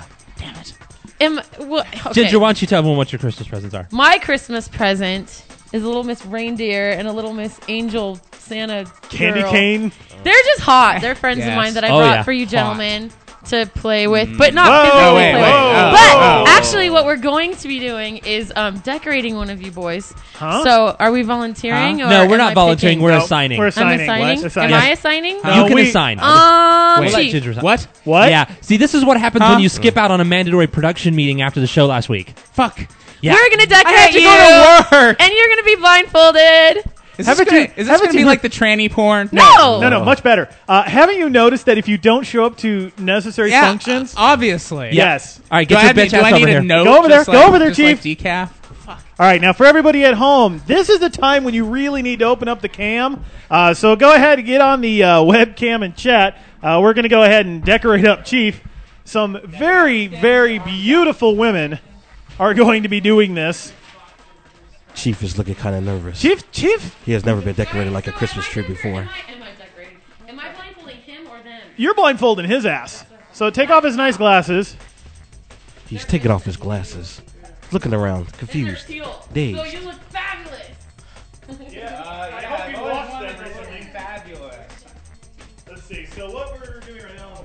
Okay. Ginger, why don't you tell everyone what your Christmas presents are? My Christmas present is a little Miss Reindeer and a little Miss Angel Santa Candy girl. cane. They're just hot. They're friends of Yes. mine that I Oh, brought yeah. for you Hot. gentlemen to play with, but not Whoa, physically wait, play wait. with. Oh, But oh. actually, what we're going to be doing is decorating one of you boys. Huh? So, are we volunteering? Huh? Or No, we're am not I volunteering. picking? We're No, assigning. we're I'm assigning. assigning. What? Assigning. Am I assigning? No, You can we- assign. Wait. Let Chief. Ginger assign. What? What? Yeah. See, this is what happens Huh? when you skip out on a mandatory production meeting after the show last week. Fuck. Yeah. We're gonna I had decorate to you, go to work. and you're gonna be blindfolded. Is Haven't this you- gonna haven't be you- like the tranny porn? No. No, much better. Haven't you noticed that if you don't show up to necessary Yeah, functions? obviously. Yes. All right, Do get I your have bitch do ass I over need here. a note? Go over there. just Go like- over there, just like Chief. decaf. All right, now for everybody at home, this is the time when you really need to open up the cam. So go ahead and get on the webcam and chat. We're going to go ahead and decorate up Chief. Some very, very beautiful women are going to be doing this. Chief is looking kind of nervous. Chief, He has never been decorated like a Christmas tree before. Am I decorating? Am I blindfolding him or them? you're blindfolding his ass. So take off his nice glasses. He's taking off his glasses, looking around, confused, dazed. So you look fabulous. I hope you watched everything. Fabulous. Let's see. So what we're doing right now.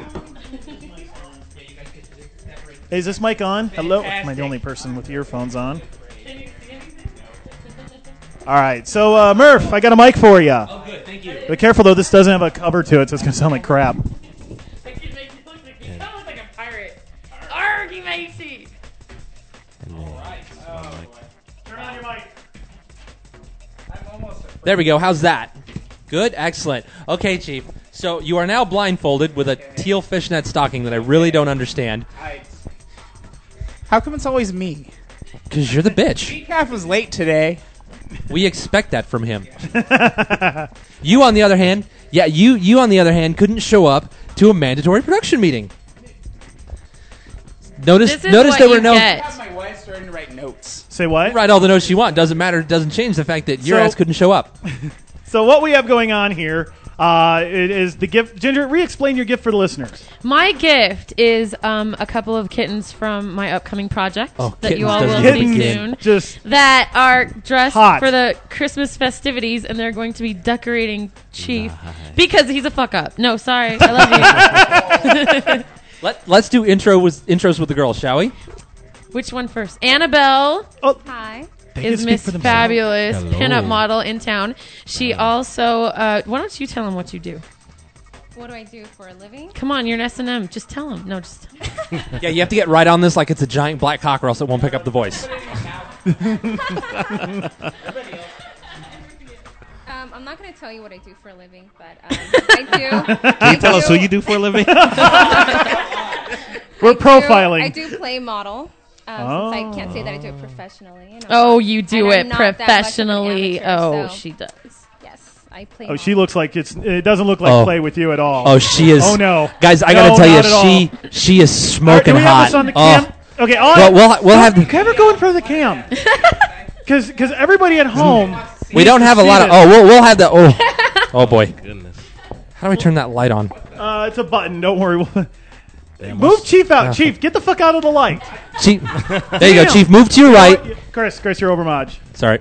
Hey, is this mic on? Hello? Am I the only person with earphones on? All right. So, Murph, I got a mic for you. Oh, good. Thank you. Be careful, though. This doesn't have a cover to it, so it's going to sound like crap. You look like a pirate. Argy matey. Turn on your mic. There we go. How's that? Good? Excellent. Okay, Chief. So you are now blindfolded with a teal fishnet stocking that I really don't understand. How come it's always me? Because you're the bitch. Decaf was late today. We expect that from him. You, on the other hand, you on the other hand, couldn't show up to a mandatory production meeting. Notice This is there what were you no. get. My wife's starting to write notes. Say what? Write all the notes you want. Doesn't matter. Doesn't change the fact that your So- ass couldn't show up. So what we have going on here it is the gift. Ginger, re-explain your gift for the listeners. My gift is a couple of kittens from my upcoming project Oh, that you kittens all will doesn't see begin. soon. Just That are dressed Hot. for the Christmas festivities, and they're going to be decorating Chief because he's a fuck up. No, sorry, I love you. Let's do intros with the girls, shall we? Which one first? Annabelle Hi. they is can Miss speak for themselves. Fabulous Hello. pinup model in town. She also. Why don't you tell him what you do? What do I do for a living? Come on, you're an S&M. Just tell him. No, just tell him. Yeah, you have to get right on this like it's a giant black cock, or else it won't pick up the voice. I'm not going to tell you what I do for a living, but I do. Can you tell us who you do for a living? We're profiling. I do play model. Since I can't say that I do it professionally. You know. Oh, you do And it I'm not that much of an professionally. amateur, Oh, so she does. Yes, I play. Oh, she looks like it doesn't look like Oh. play with you at all. Oh, she is. Oh no, guys! I No, gotta tell not at you, all. she is All right, smoking do we hot. have this on the Oh. cam? Okay, Well, we'll have the- Have her go in front of the cam, because everybody at home. We don't have a lot of. Oh, Oh, we'll have the. Oh, oh boy! Goodness. How do I turn that light on? it's a button. Don't worry. Move Chief out. Chief, get the fuck out of the light. Chief, there you go, Damn. Chief. Move to your right. Chris, you're over Maj. Sorry,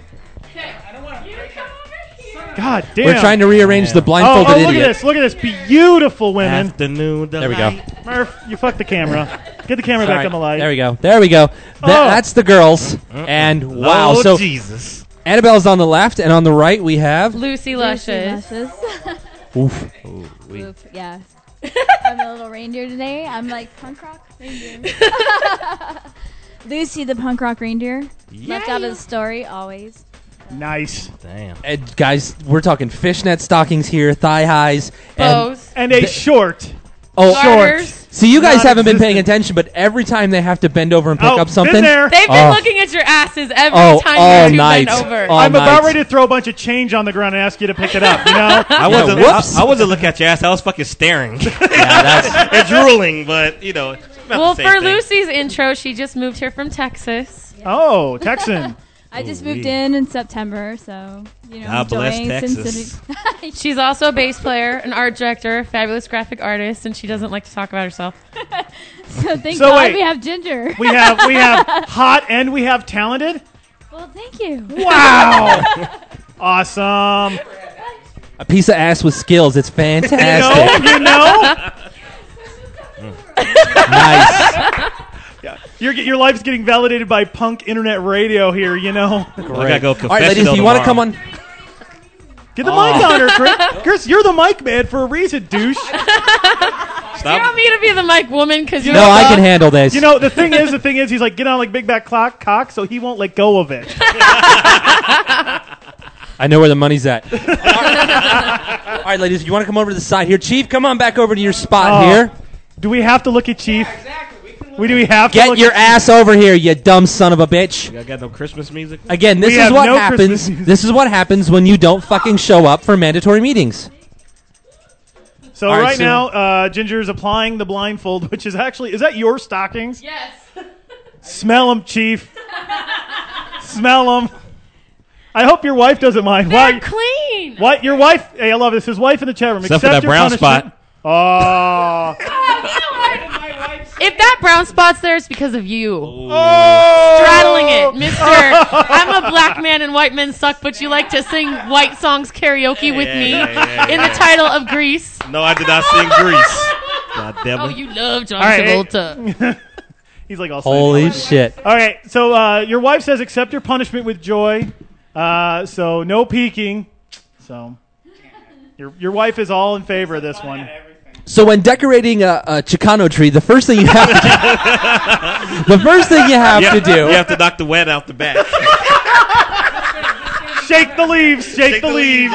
God damn. we're trying to rearrange the blindfolded look idiot. at this. Look at this. Beautiful women. Afternoon. There we go. Murph, you fucked the camera. Get the camera back on the light. There we go. There we go. That's the girls. And wow. Oh, So Jesus. Annabelle's on the left, and on the right we have Lucy Luscious. Oof. Oof, yeah. I'm a little reindeer today. I'm like punk rock reindeer. Lucy, the punk rock reindeer. Left out of the story, always. Nice. Damn. And guys, we're talking fishnet stockings here, thigh highs, Bows. And a short. Garters. See, you guys Not haven't been existent. paying attention, but every time they have to bend over and pick up something, Been there. They've been looking at your asses every time all you two night. bend over. All I'm about night. ready to throw a bunch of change on the ground and ask you to pick it up. You know? I wasn't. whoops. I wasn't looking at your ass. I was fucking staring. Yeah, that's and drooling, but you know. It's not Well, the for same thing. Lucy's intro, she just moved here from Texas. Oh, Texan. I just moved in September, so God bless enjoying Texas. She's also a bass player, an art director, fabulous graphic artist, and she doesn't like to talk about herself. So thank So God wait. we have Ginger. We have hot and we have talented. Well, thank you. Wow. Awesome. a piece of ass with skills. It's fantastic. You know. Nice. Yeah. Your life's getting validated by punk internet radio here, you know. I gotta go All right, ladies, confessional do you want to tomorrow. come on? Get the mic on her, Chris. Chris, you're the mic man for a reason, douche. You want me to be the mic woman because you're No, I can handle this. You know, the thing is, he's like, get on like big back cock, so he won't let go of it. I know where the money's at. All right, ladies, you want to come over to the side here? Chief, come on back over to your spot here. Do we have to look at Chief? Do we have to Get look your at ass over here, you dumb son of a bitch. I got no Christmas music. Again, this We is have what no happens. Christmas music. This is what happens when you don't fucking show up for mandatory meetings. So All right, right so- now, Ginger's applying the blindfold, which is actually, is that your stockings? Yes. Smell them, Chief. Smell them. I hope your wife doesn't mind. They're clean. What? Your wife? Hey, I love this. His wife in the chat room. Except for Accept that your brown punishment. spot. Oh. If that brown spot's there, it's because of you. Oh. Straddling it, mister. I'm a black man and white men suck, but you like to sing white songs karaoke with me in the title of Grease. No, I did not sing Grease. God damn it. Oh, you love John All right, Travolta. He's like all Holy shit. All right, so your wife says accept your punishment with joy. So no peeking. So your wife is all in favor of this one. So when decorating a Chicano tree, the first thing you have to do, You have to knock the wet out the back. Shake the leaves. Shake the leaves.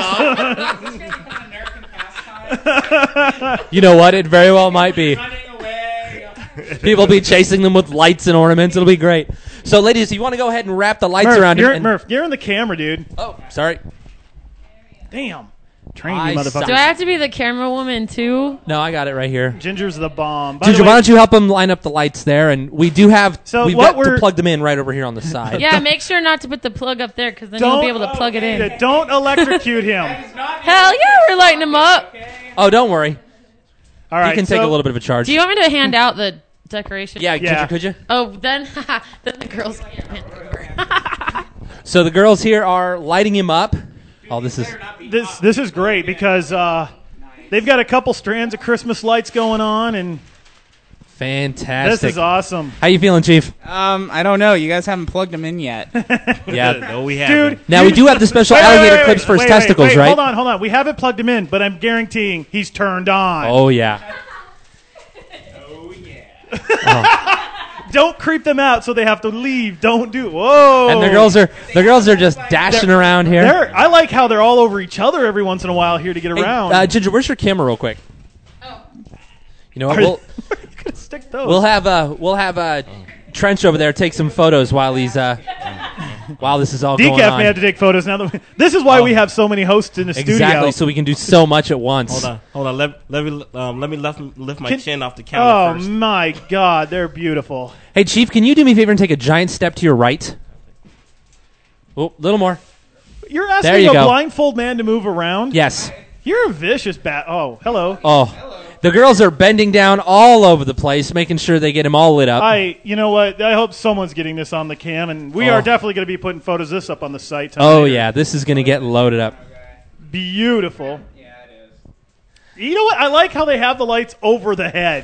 You know what? It very well might be. People be chasing them with lights and ornaments. It'll be great. So, ladies, you want to go ahead and wrap the lights around it? Murph, you're in the camera, dude. Oh, sorry. Damn. Train you, I motherfucker. Do I have to be the camera woman too? No, I got it right here. Ginger's the bomb. By Ginger, the way, why don't you help them line up the lights there? And we do have, So we've what got to we're- plug them in right over here on the side. Yeah, make sure not to put the plug up there because then you'll be able to plug it in. Don't electrocute him. Hell yeah, we're lighting them up. Oh, don't worry. All right, You can take so- a little bit of a charge. Do you want me to hand out the decoration? Yeah, Ginger, could you? Oh, then the girls can't hand it over. So the girls here are lighting him up. Oh, this is... This is great because they've got a couple strands of Christmas lights going on, and fantastic. this is awesome. How you feeling, Chief? I don't know. You guys haven't plugged them in yet. Yeah. No, we haven't. Dude, Now, we do have the special alligator clips for his testicles, right? Hold on. We haven't plugged him in, but I'm guaranteeing he's turned on. Oh, yeah. Don't creep them out so they have to leave. Don't do. Whoa. And the girls are just dashing around here. I like how they're all over each other every once in a while here to get around. Hey, Ginger, where's your camera, real quick? Oh. You know what? You could stick those. We'll have Trench over there take some photos while he's while this is all going Decaf on. may have to take photos now. This is why we have so many hosts in the studio. Exactly, so we can do so much at once. Hold on. Let me lift my chin off the counter Oh first. my God, they're beautiful. Hey, Chief, can you do me a favor and take a giant step to your right? Oh, a little more. You're There asking you a go. blindfold man to move around? Yes. You're a vicious bat. Oh, hello. Oh. The girls are bending down all over the place, making sure they get him all lit up. You know what? I hope someone's getting this on the cam, and we are definitely going to be putting photos of this up on the site tonight. Oh, yeah, this is going to get loaded up. Beautiful. Yeah, it is. You know what? I like how they have the lights over the head.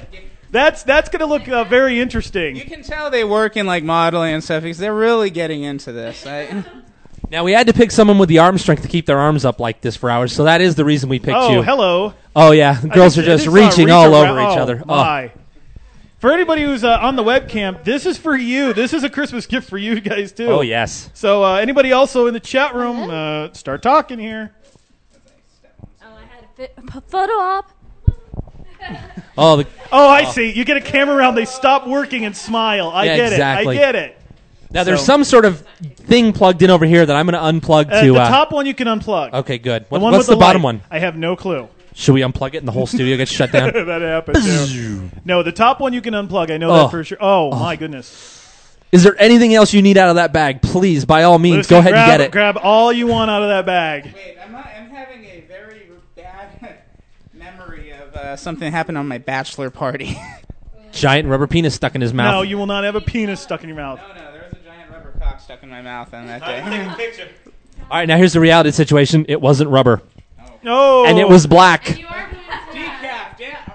That's going to look very interesting. You can tell they work in like modeling and stuff because they're really getting into this. Now, we had to pick someone with the arm strength to keep their arms up like this for hours, so that is the reason we picked you. Oh, hello. Oh, yeah. The girls are just reaching all over each other. My. For anybody who's on the webcam, this is for you. This is a Christmas gift for you guys, too. Oh, yes. So anybody also in the chat room, start talking here. Oh, I had a photo op. Oh, I see. You get a camera around, they stop working and smile. I get exactly. it. I get it. Now, there's some sort of thing plugged in over here that I'm going to unplug to... the top one you can unplug. Okay, good. The one what's with the bottom light. one? I have no clue. Should we unplug it and the whole studio gets shut down? That happened, too. No, the top one you can unplug. I know that for sure. Oh, my goodness. Is there anything else you need out of that bag? Please, by all means, Listen, go ahead and get it. Grab all you want out of that bag. Wait, I'm having a very bad memory of something that happened on my bachelor party. Giant rubber penis stuck in his mouth. No, you will not have a penis stuck in your mouth. No, there was a giant rubber cock stuck in my mouth on that day. Take a picture. All right, now here's the reality situation. It wasn't rubber. No. And it was black. Decaf,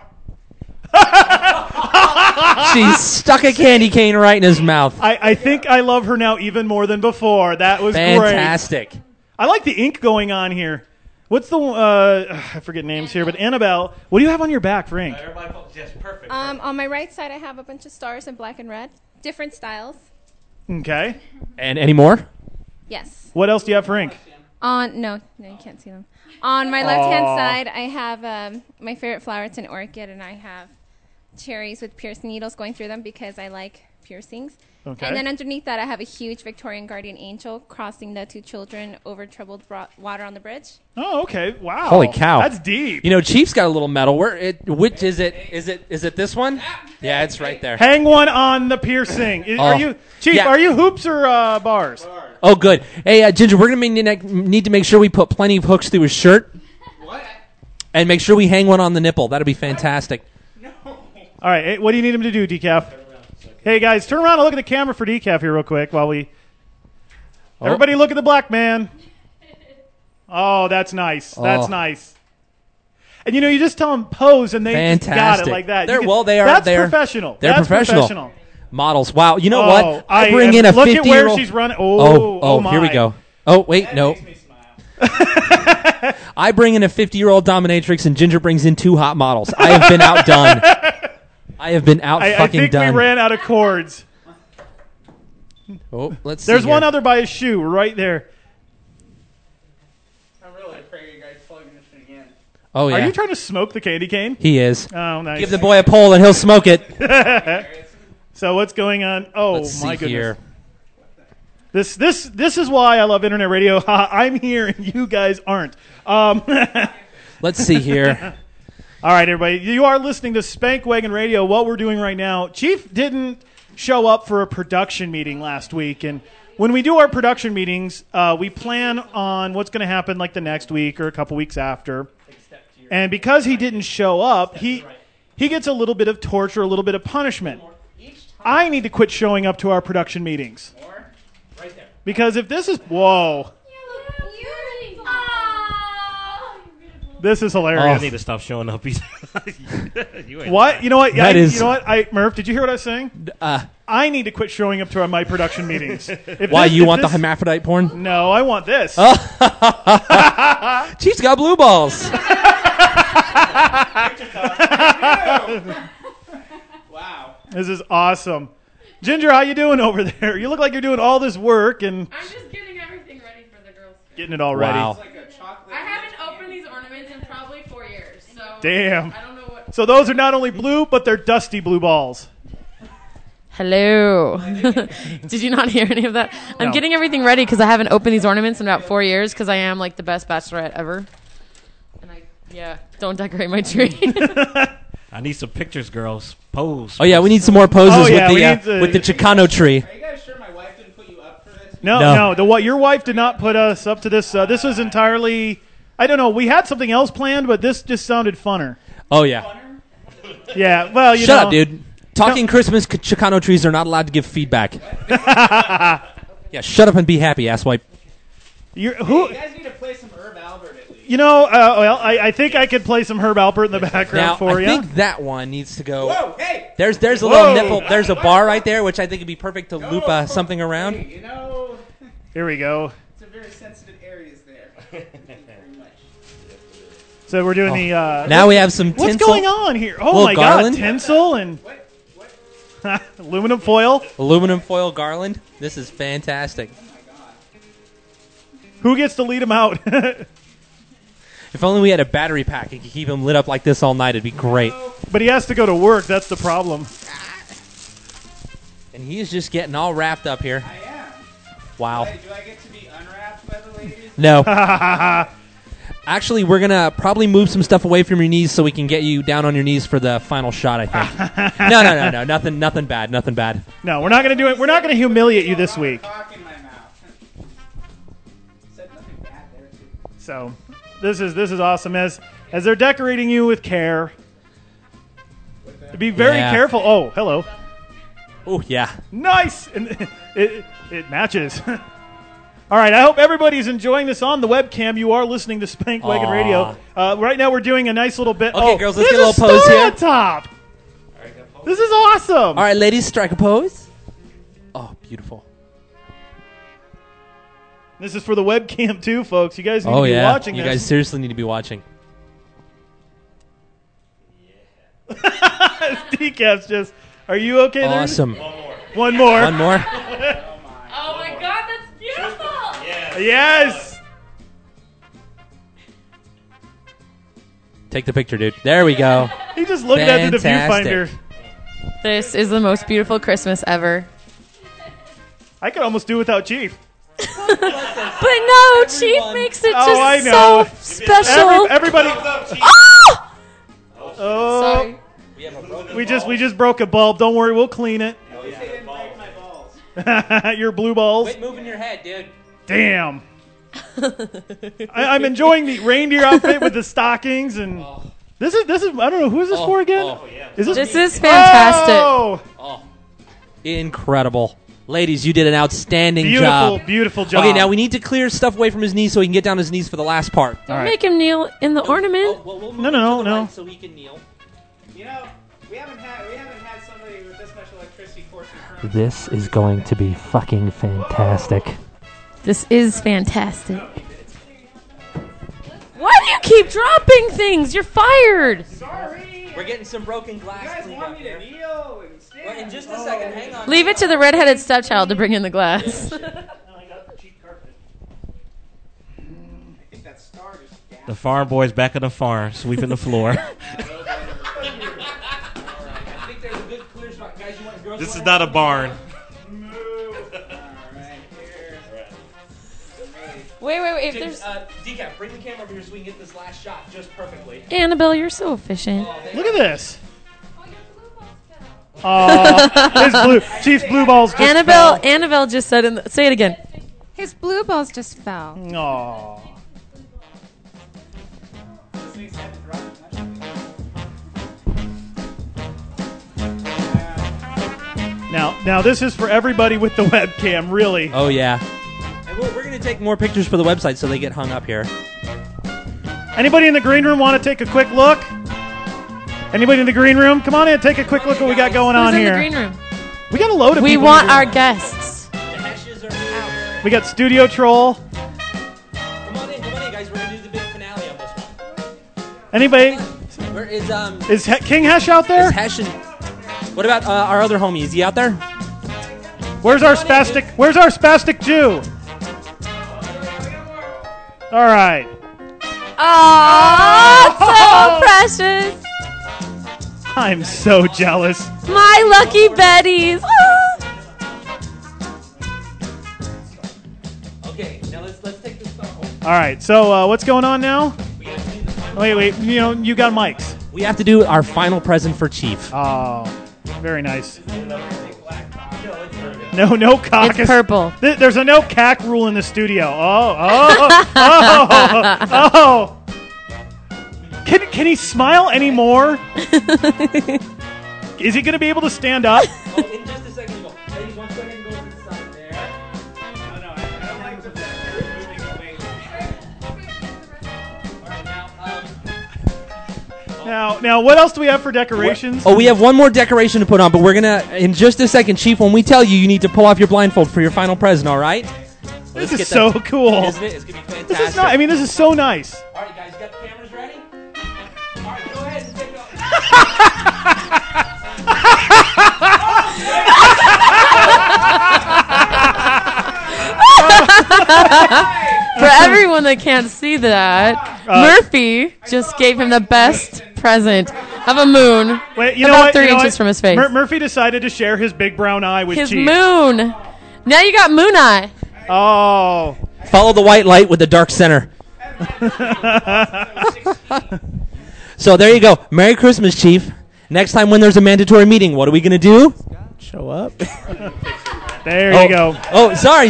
She stuck a candy cane right in his mouth. I think I love her now even more than before. That was fantastic. Great. I like the ink going on here. What's the I forget names here, but Annabelle, what do you have on your back for ink? Yes, perfect. On my right side, I have a bunch of stars in black and red, different styles. Okay. And any more? Yes. What else do you have for ink? No, you can't see them. On my left-hand side, I have my favorite flower. It's an orchid, and I have cherries with pierced needles going through them because I like piercings. Okay. And then underneath that, I have a huge Victorian guardian angel crossing the two children over troubled water on the bridge. Oh, okay. Wow. Holy cow. That's deep. You know, Chief's got a little medal. Which is it? Is it this one? Yeah, it's right there. Hang one on the piercing. Are you Chief? Yeah. Are you hoops or bars? Oh, good. Hey, Ginger, we're gonna need to make sure we put plenty of hooks through his shirt. What? And make sure we hang one on the nipple. That'd be fantastic. No. All right. Hey, what do you need him to do, Decaf? Hey, guys, turn around and look at the camera for Decaf here real quick while we... Everybody look at the black man. Oh, that's nice. That's nice. And, you just tell them pose, and they just got it like that. That's professional. They're professional. Models. Wow. You know what? I bring in a 50-year-old... Look at where she's running. Oh, my. Here we go. Oh, wait, no. I bring in a 50-year-old dominatrix, and Ginger brings in two hot models. I have been outdone. I have been I think done. we ran out of cords. Oh, let's see. There's here. one other by his shoe right there. I'm really afraid you guys plugging this thing in. Oh, yeah. Are you trying to smoke the candy cane? He is. Oh, nice. Give the boy a pole and he'll smoke it. So what's going on? Oh, Let's my see goodness. Here. This is why I love internet radio. I'm here and you guys aren't. Let's see here. All right, everybody. You are listening to Spank Wagon Radio. What we're doing right now, Chief didn't show up for a production meeting last week. And when we do our production meetings, we plan on what's going to happen like the next week or a couple weeks after. And because he didn't show up, he gets a little bit of torture, a little bit of punishment. I need to quit showing up to our production meetings. Because if this is... Whoa. This is hilarious. I need to stop showing up. What? You know what? That is... You know what? Murph, did you hear what I was saying? I need to quit showing up to my production meetings. Why, you want the hermaphrodite porn? No, I want this. Chief's got blue balls. Wow. This is awesome. Ginger, how you doing over there? You look like you're doing all this work and... I'm just getting everything ready for the girls. Getting it all ready. Wow. I haven't opened these ornaments in probably 4 years. So Damn. I don't know what... So those are not only blue, but they're dusty blue balls. Hello. Did you not hear any of that? I'm getting everything ready because I haven't opened these ornaments in about 4 years because I am like the best bachelorette ever. And don't decorate my tree. I need some pictures, girls. Pose. Oh, yeah, we need some more poses with the Chicano tree. Are you guys sure my wife didn't put you up for this? No. Your wife did not put us up to this. This was entirely... I don't know. We had something else planned, but this just sounded funner. Oh, yeah. Yeah, well, you know... Shut up, dude. Talking Christmas Chicano trees are not allowed to give feedback. Yeah, shut up and be happy, asswipe. Who? You guys need to play some Herb Albert at least. You know, well, I think I could play some Herb Alpert in the background Now, for I you. think that one needs to go. Whoa, hey! There's a Whoa. little nipple. There's a bar right there, which I think would be perfect to loop something around. Hey, you know, Here we go. it's a very sensitive areas there. Thank you very much. So we're doing the. Now we have some What's tinsel. going on here? Oh Little my garland. God! Tinsel and aluminum foil. Aluminum foil garland. This is fantastic. Who gets to lead him out? If only we had a battery pack and could keep him lit up like this all night, it'd be great. But he has to go to work. That's the problem. And he is just getting all wrapped up here. I am. Wow. Do I get to be unwrapped by the ladies? No. Actually, we're going to probably move some stuff away from your knees so we can get you down on your knees for the final shot, I think. No. Nothing bad. Nothing bad. No, we're not going to do it. We're not going to humiliate you this week. Cock in my mouth. Said nothing bad there, too. So this is awesome. As they're decorating you with care, be very careful. Oh, hello. Oh, yeah. Nice. And it matches. All right, I hope everybody's enjoying this on the webcam. You are listening to Spank Wagon Radio. Right now we're doing a nice little bit. Okay, girls, let's get a there's little pose star here. on top. This is awesome. All right, ladies, strike a pose. Oh, beautiful. This is for the webcam too, folks. You guys need to be watching you this. guys seriously need to be watching. Decaf's just. Are you okay there? Awesome. One more. One more. Oh my God, that's beautiful. Yes. Take the picture, dude. There we go. He just looked at it through the Fantastic. viewfinder. This is the most beautiful Christmas ever. I could almost do without Chief. But no, Chief makes it just I know. so special. Everybody. Oh! Oh. Sorry. We just broke a bulb. Don't worry, we'll clean it. They didn't break my balls. Your blue balls. Quit moving your head, dude. Damn. I'm enjoying the reindeer outfit with the stockings and this is I don't know who is this for again? Is This is fantastic. Oh, Incredible. Ladies, you did an outstanding job. Beautiful job. Okay, now we need to clear stuff away from his knees so he can get down his knees for the last part. All right. Make him kneel in the ornament. Well, we'll move No, him to no, the no. right so he can kneel. You know, we haven't had somebody with this much electricity coursing through. This is going to be fucking fantastic. This is fantastic. Why do you keep dropping things? You're fired. Sorry. We're getting some broken glass You guys cleaned want up me to here. kneel and stand? Well, in just a second, hang on. Leave it to the redheaded stepchild to bring in the glass. I think that star just gasped. The farm boys back at the farm, sweeping the floor. I think there's a good clear spot. Guys, you want girls? This is not a barn. Wait. If there's Decaf, bring the camera over here so we can get this last shot just perfectly. Annabelle, you're so efficient. Look at this. Oh, Chief's blue balls just fell. Annabelle just said say it again. His blue balls just fell. Aw. Now this is for everybody with the webcam, really. Oh, yeah. And we're going to take more pictures for the website so they get hung up here. Anybody in the green room want to take a quick look? Anybody in the green room? Come on in, take a quick look what we got going on Who's here. in the green room? We got a load of We people. want in the our green room. guests. The hashes are here. We got Studio Troll. Come on in, guys. We're going to do the big finale on this one. Anybody? Where is Is King Hesh out there? Is Hesh and... What about our other homie? Is he out there? Where's our spastic Jew? All right. Oh, so precious. I'm so jealous. My lucky Betties. Okay, now let's take this stuff. All right. So what's going on now? Wait. You got mics. We have to do our final present for Chief. Oh, very nice. No cock. It's purple. There's a no cack rule in the studio. Oh. Can he smile anymore? Is he going to be able to stand up? In just a second, you go. Ladies, once go ahead and go to the side there. No, I don't like the moving away Now, what else do we have for decorations? Oh, we have one more decoration to put on, but we're gonna in just a second, Chief. When we tell you, you need to pull off your blindfold for your final present. All right? This is so cool. Isn't it? It's gonna be fantastic. This is not. I mean, this is so nice. All right, guys, you got the cameras ready? All right, go ahead and take it off. For everyone that can't see that, Murphy just gave him the best present of a moon. Wait, about 3 inches from his face. Murphy decided to share his big brown eye with His Chief. moon. Now you got moon eye. Oh. Follow the white light with the dark center. So there you go. Merry Christmas, Chief. Next time when there's a mandatory meeting, what are we gonna do? Show up. There you go. Oh, sorry.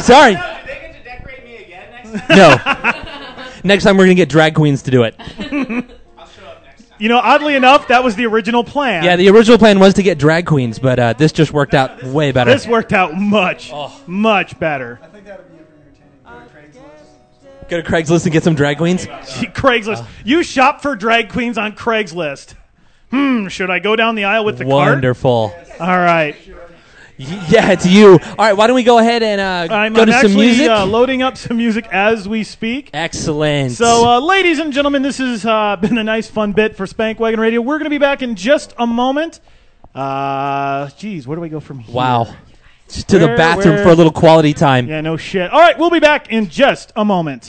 No. Next time we're going to get drag queens to do it. You know, oddly enough, that was the original plan. Yeah, the original plan was to get drag queens, but this just worked out way better. This worked out much better. I think that would be entertaining. Go to Craigslist and get some drag queens? Craigslist. You shop for drag queens on Craigslist. Should I go down the aisle with the cart? Wonderful. All right. Yeah, it's you. All right, why don't we go ahead and go to some music? I'm actually loading up some music as we speak. Excellent. So, ladies and gentlemen, this has been a nice, fun bit for Spank Wagon Radio. We're going to be back in just a moment. Where do we go from here? Wow. Just to the bathroom for a little quality time. Yeah, no shit. All right, we'll be back in just a moment.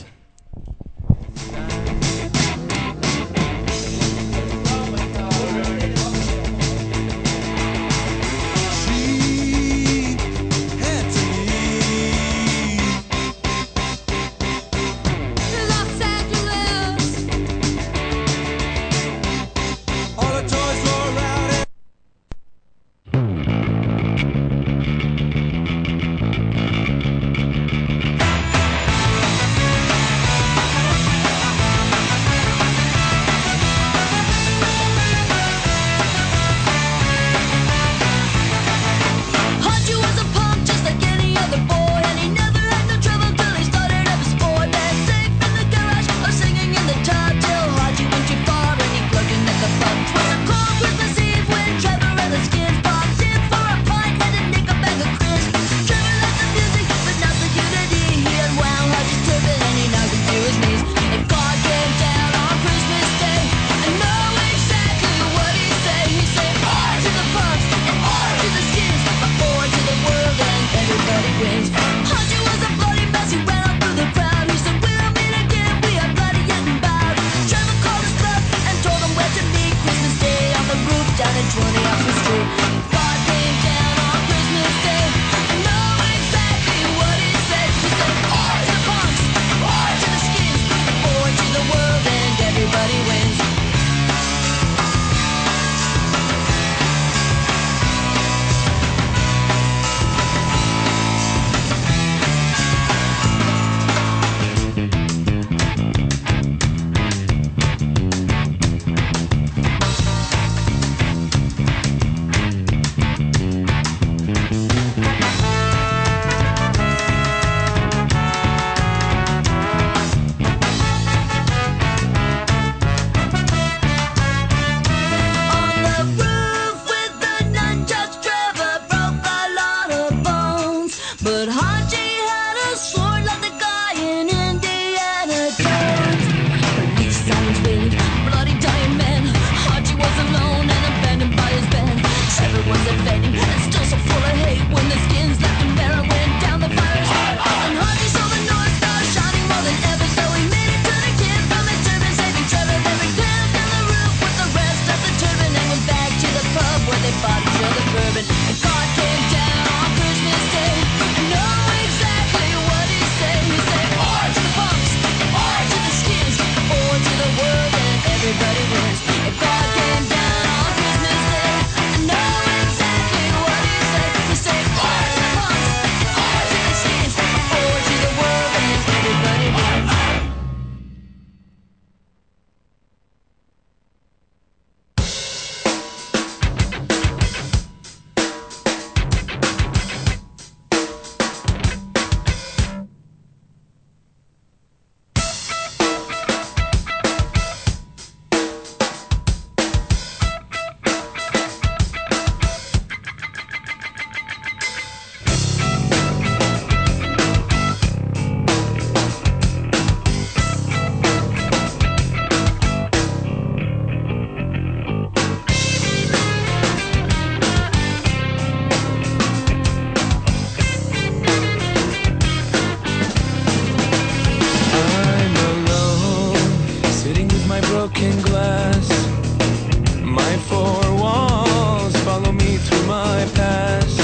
broken glass. My four walls follow me through my past.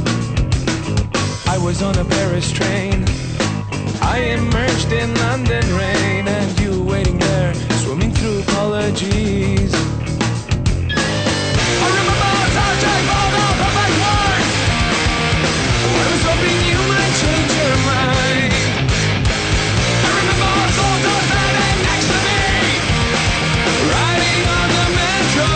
I was on a Paris train. I emerged in London rain, and you waiting there, swimming through apologies. I remember touching all the perfect words. I was hoping you might change your mind. I remember soldiers standing next to me, riding on the metro.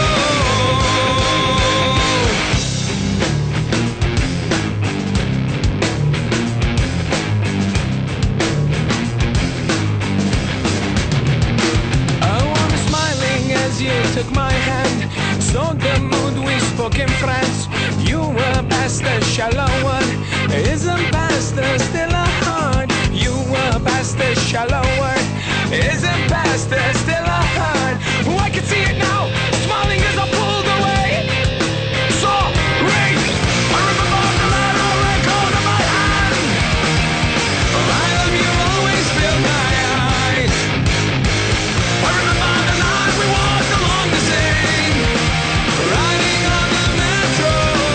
You took my hand, so the mood we spoke in France. You were past the shallow one, isn't past the still a heart. You were past the shallow one, isn't past the still a heart. Oh, I can see it now, smiling as I pulled away. Sorry, I remember the letter echoed in my hand. I love you always filled my eyes. I remember the night we walked along the Seine, riding on the metro.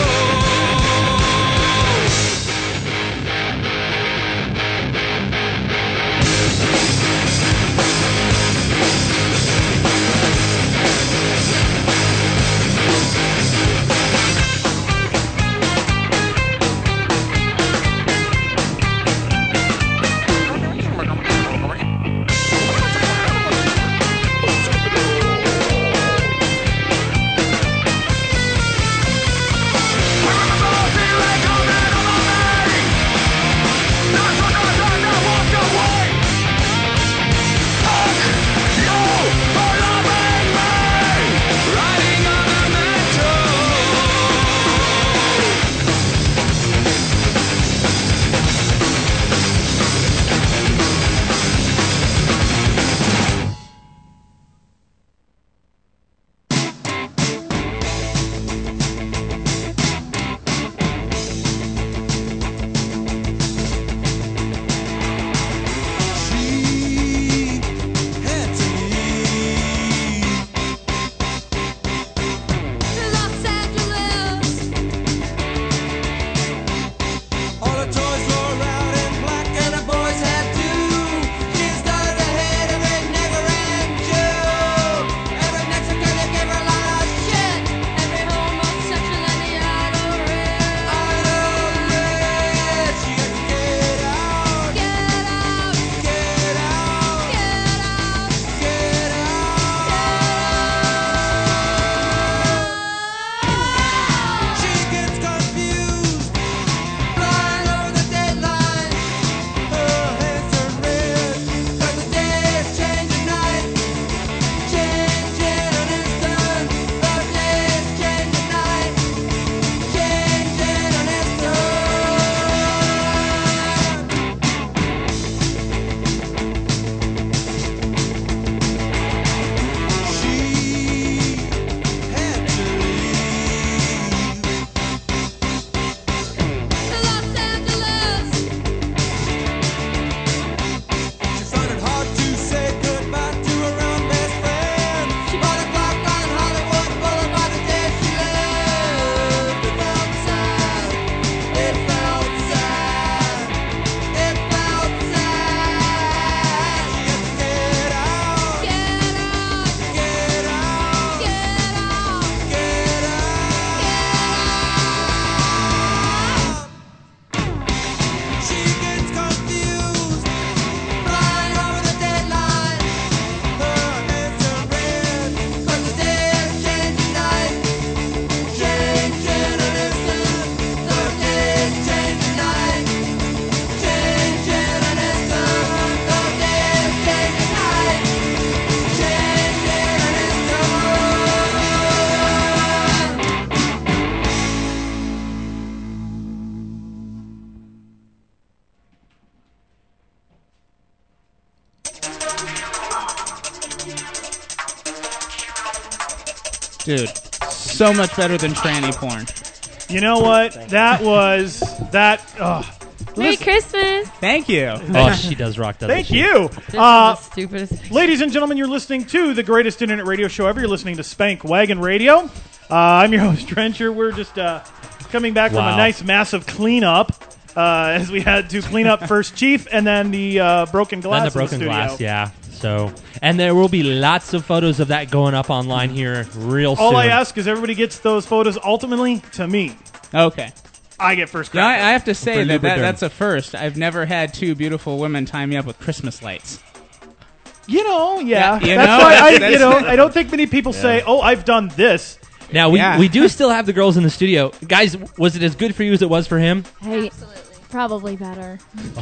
Dude, so much better than tranny porn. You know what? That was that. Merry Christmas. Thank you. Oh, she does rock, doesn't Thank she? you. This is the stupidest. Ladies and gentlemen, you're listening to the greatest internet radio show ever. You're listening to Spank Wagon Radio. I'm your host, Trencher. We're just coming back from a Wow. nice, massive cleanup as we had to clean up first Chief and then the broken glass Then the broken in the studio. glass, yeah. So, and there will be lots of photos of that going up online here real soon. All I ask is everybody gets those photos ultimately to me. Okay. I get first You know, crack. I have to say For that Lubriderm. that's a first. I've never had two beautiful women tie me up with Christmas lights. Yeah. Yeah, you That's know, why that's- I don't think many people say, "Oh, I've done this." Now, we do still have the girls in the studio. Guys, was it as good for you as it was for him? Hey, probably better.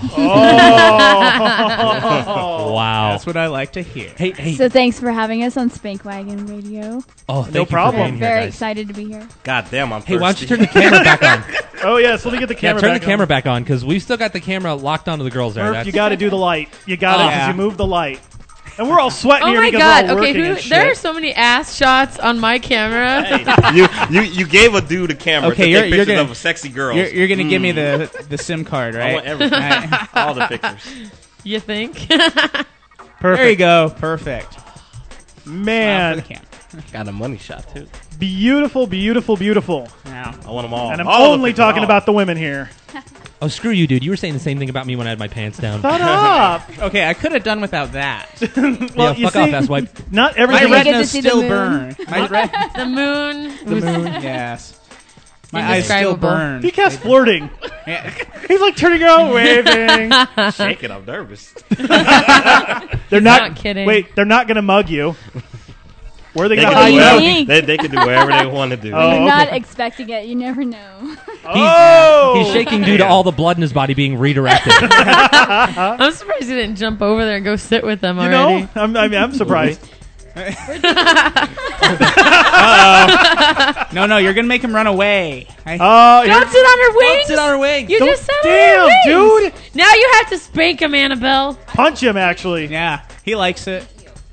Wow. That's what I like to hear. Hey. So thanks for having us on Spank Wagon Radio. Oh, thank No you for problem. being here, Very guys. excited to be here. God damn, I'm Hey, why don't you thirsty. turn the camera back on? Oh yes, let me get the camera. Yeah, turn back the camera on. back on because we've still got the camera locked onto the girls there. Murph, That's- you got to do the light. You got to Oh. because you move the light, and we're all sweating Oh here my because god! we're all Okay, working and there are shit. so many ass shots on my camera. You gave a dude a camera Okay, to you're take pictures gonna- of a sexy girl. You're going to give me the SIM card, right? I want everything. Right. All the pictures. You think? Perfect. There you go. Perfect. Man, For the camera. Got a money shot too. beautiful, beautiful, beautiful. Yeah. I want them all. And I'm All the only pictures, talking all. about the women here. Oh, screw you, dude. You were saying the same thing about me when I had my pants down. Shut up. Okay, I could have done without that. Well, Yeah, you fuck see, off, asswipe. not My everything. get to retinas see the still moon. burn. My The moon. Was yes. My eyes still Indescribable. burn. He kept flirting. Yeah. He's like turning around, waving. Shake it. I'm nervous. They're not kidding. Wait, they're not going to mug you. Where are they They going to can, hide do you out? whatever, think? they can do whatever they want to do. Oh, You're okay. not expecting it. You never know. Oh, He's shaking due to all the blood in his body being redirected. I'm surprised you didn't jump over there and go sit with them You already. know, I'm surprised. No, you're going to make him run away. Oh, Don't sit on her wings. Sit on her wing. You Don't- just sat damn, on her wings. dude. Now you have to spank him, Annabelle. punch him. Actually, Yeah, he likes it.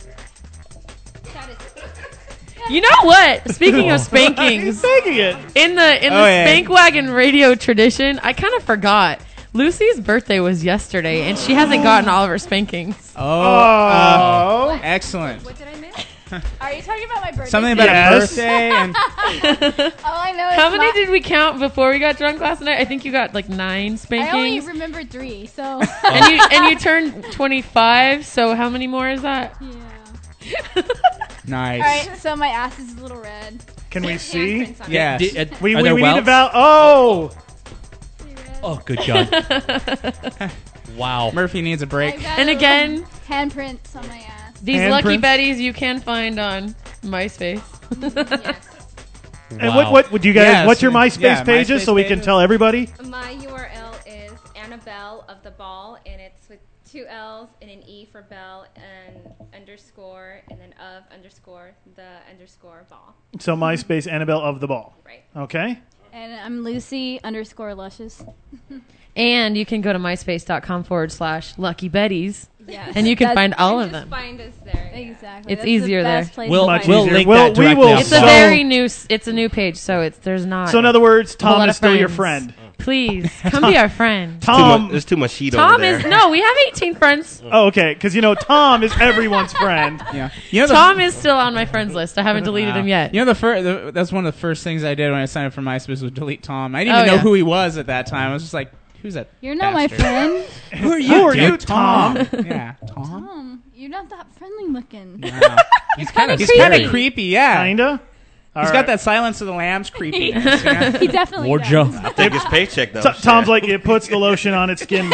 You know what? Speaking of he's spankings, taking it. in the Oh, yeah. Spank Wagon radio tradition, I kind of forgot. Lucy's birthday was yesterday, and she hasn't gotten all of her spankings. Oh, Excellent. What did I miss? Are you talking about my birthday? Something about Yes. a birthday and All I know is How many did we count before we got drunk last night? I think you got like 9 I only spankings. remember 3, so. and you turned 25. So how many more is that? Yeah. nice. All right, so my ass is a little red. can we see? Handprints on it. Yes. We are there need a welts? val. Oh, Oh, good God. Wow. Murphy needs a break. I've got And little again, handprints on my ass. these Handprints? lucky betties you can find on MySpace. Yes. and Wow. what do you guys? Yes. What's your MySpace Yeah, pages MySpace so we can pages. tell everybody? My URL is Annabelle of the Ball, and it's with 2 L's and an E for Bell and underscore and then of underscore the underscore ball. So MySpace Annabelle of the Ball. Right. Okay. And I'm Lucy_Luscious. And you can go to myspace.com/Lucky Betties. Yes. And you can That's- find all of Just them. find us there. yeah. Exactly. It's That's easier the there. best place We'll- to Much find we'll easier. link Well, that we directly will on It's the a so- very new. It's a new page, so it's there's not. So in other words, a whole Tom lot is of still your friends. friend. Please come be our friend. Tom. There's too much heat over Tom there. is no. We have 18 friends. Oh, okay, because Tom is everyone's friend. Yeah. You know the Tom is still on my friends list. I haven't deleted him yet. You know that's one of the first things I did when I signed up for MySpace was delete Tom. I didn't even Oh, know yeah. who he was at that time. I was just like, who's that? You're not my bastard? friend. Who are you, Tom? Yeah, Tom. Tom, you're not that friendly looking. He's kind of He's kind of creepy. Yeah. Kinda. All He's right. got that Silence of the Lambs creepy. He definitely does. I'll take his paycheck though. Tom's like it puts the lotion on its skin.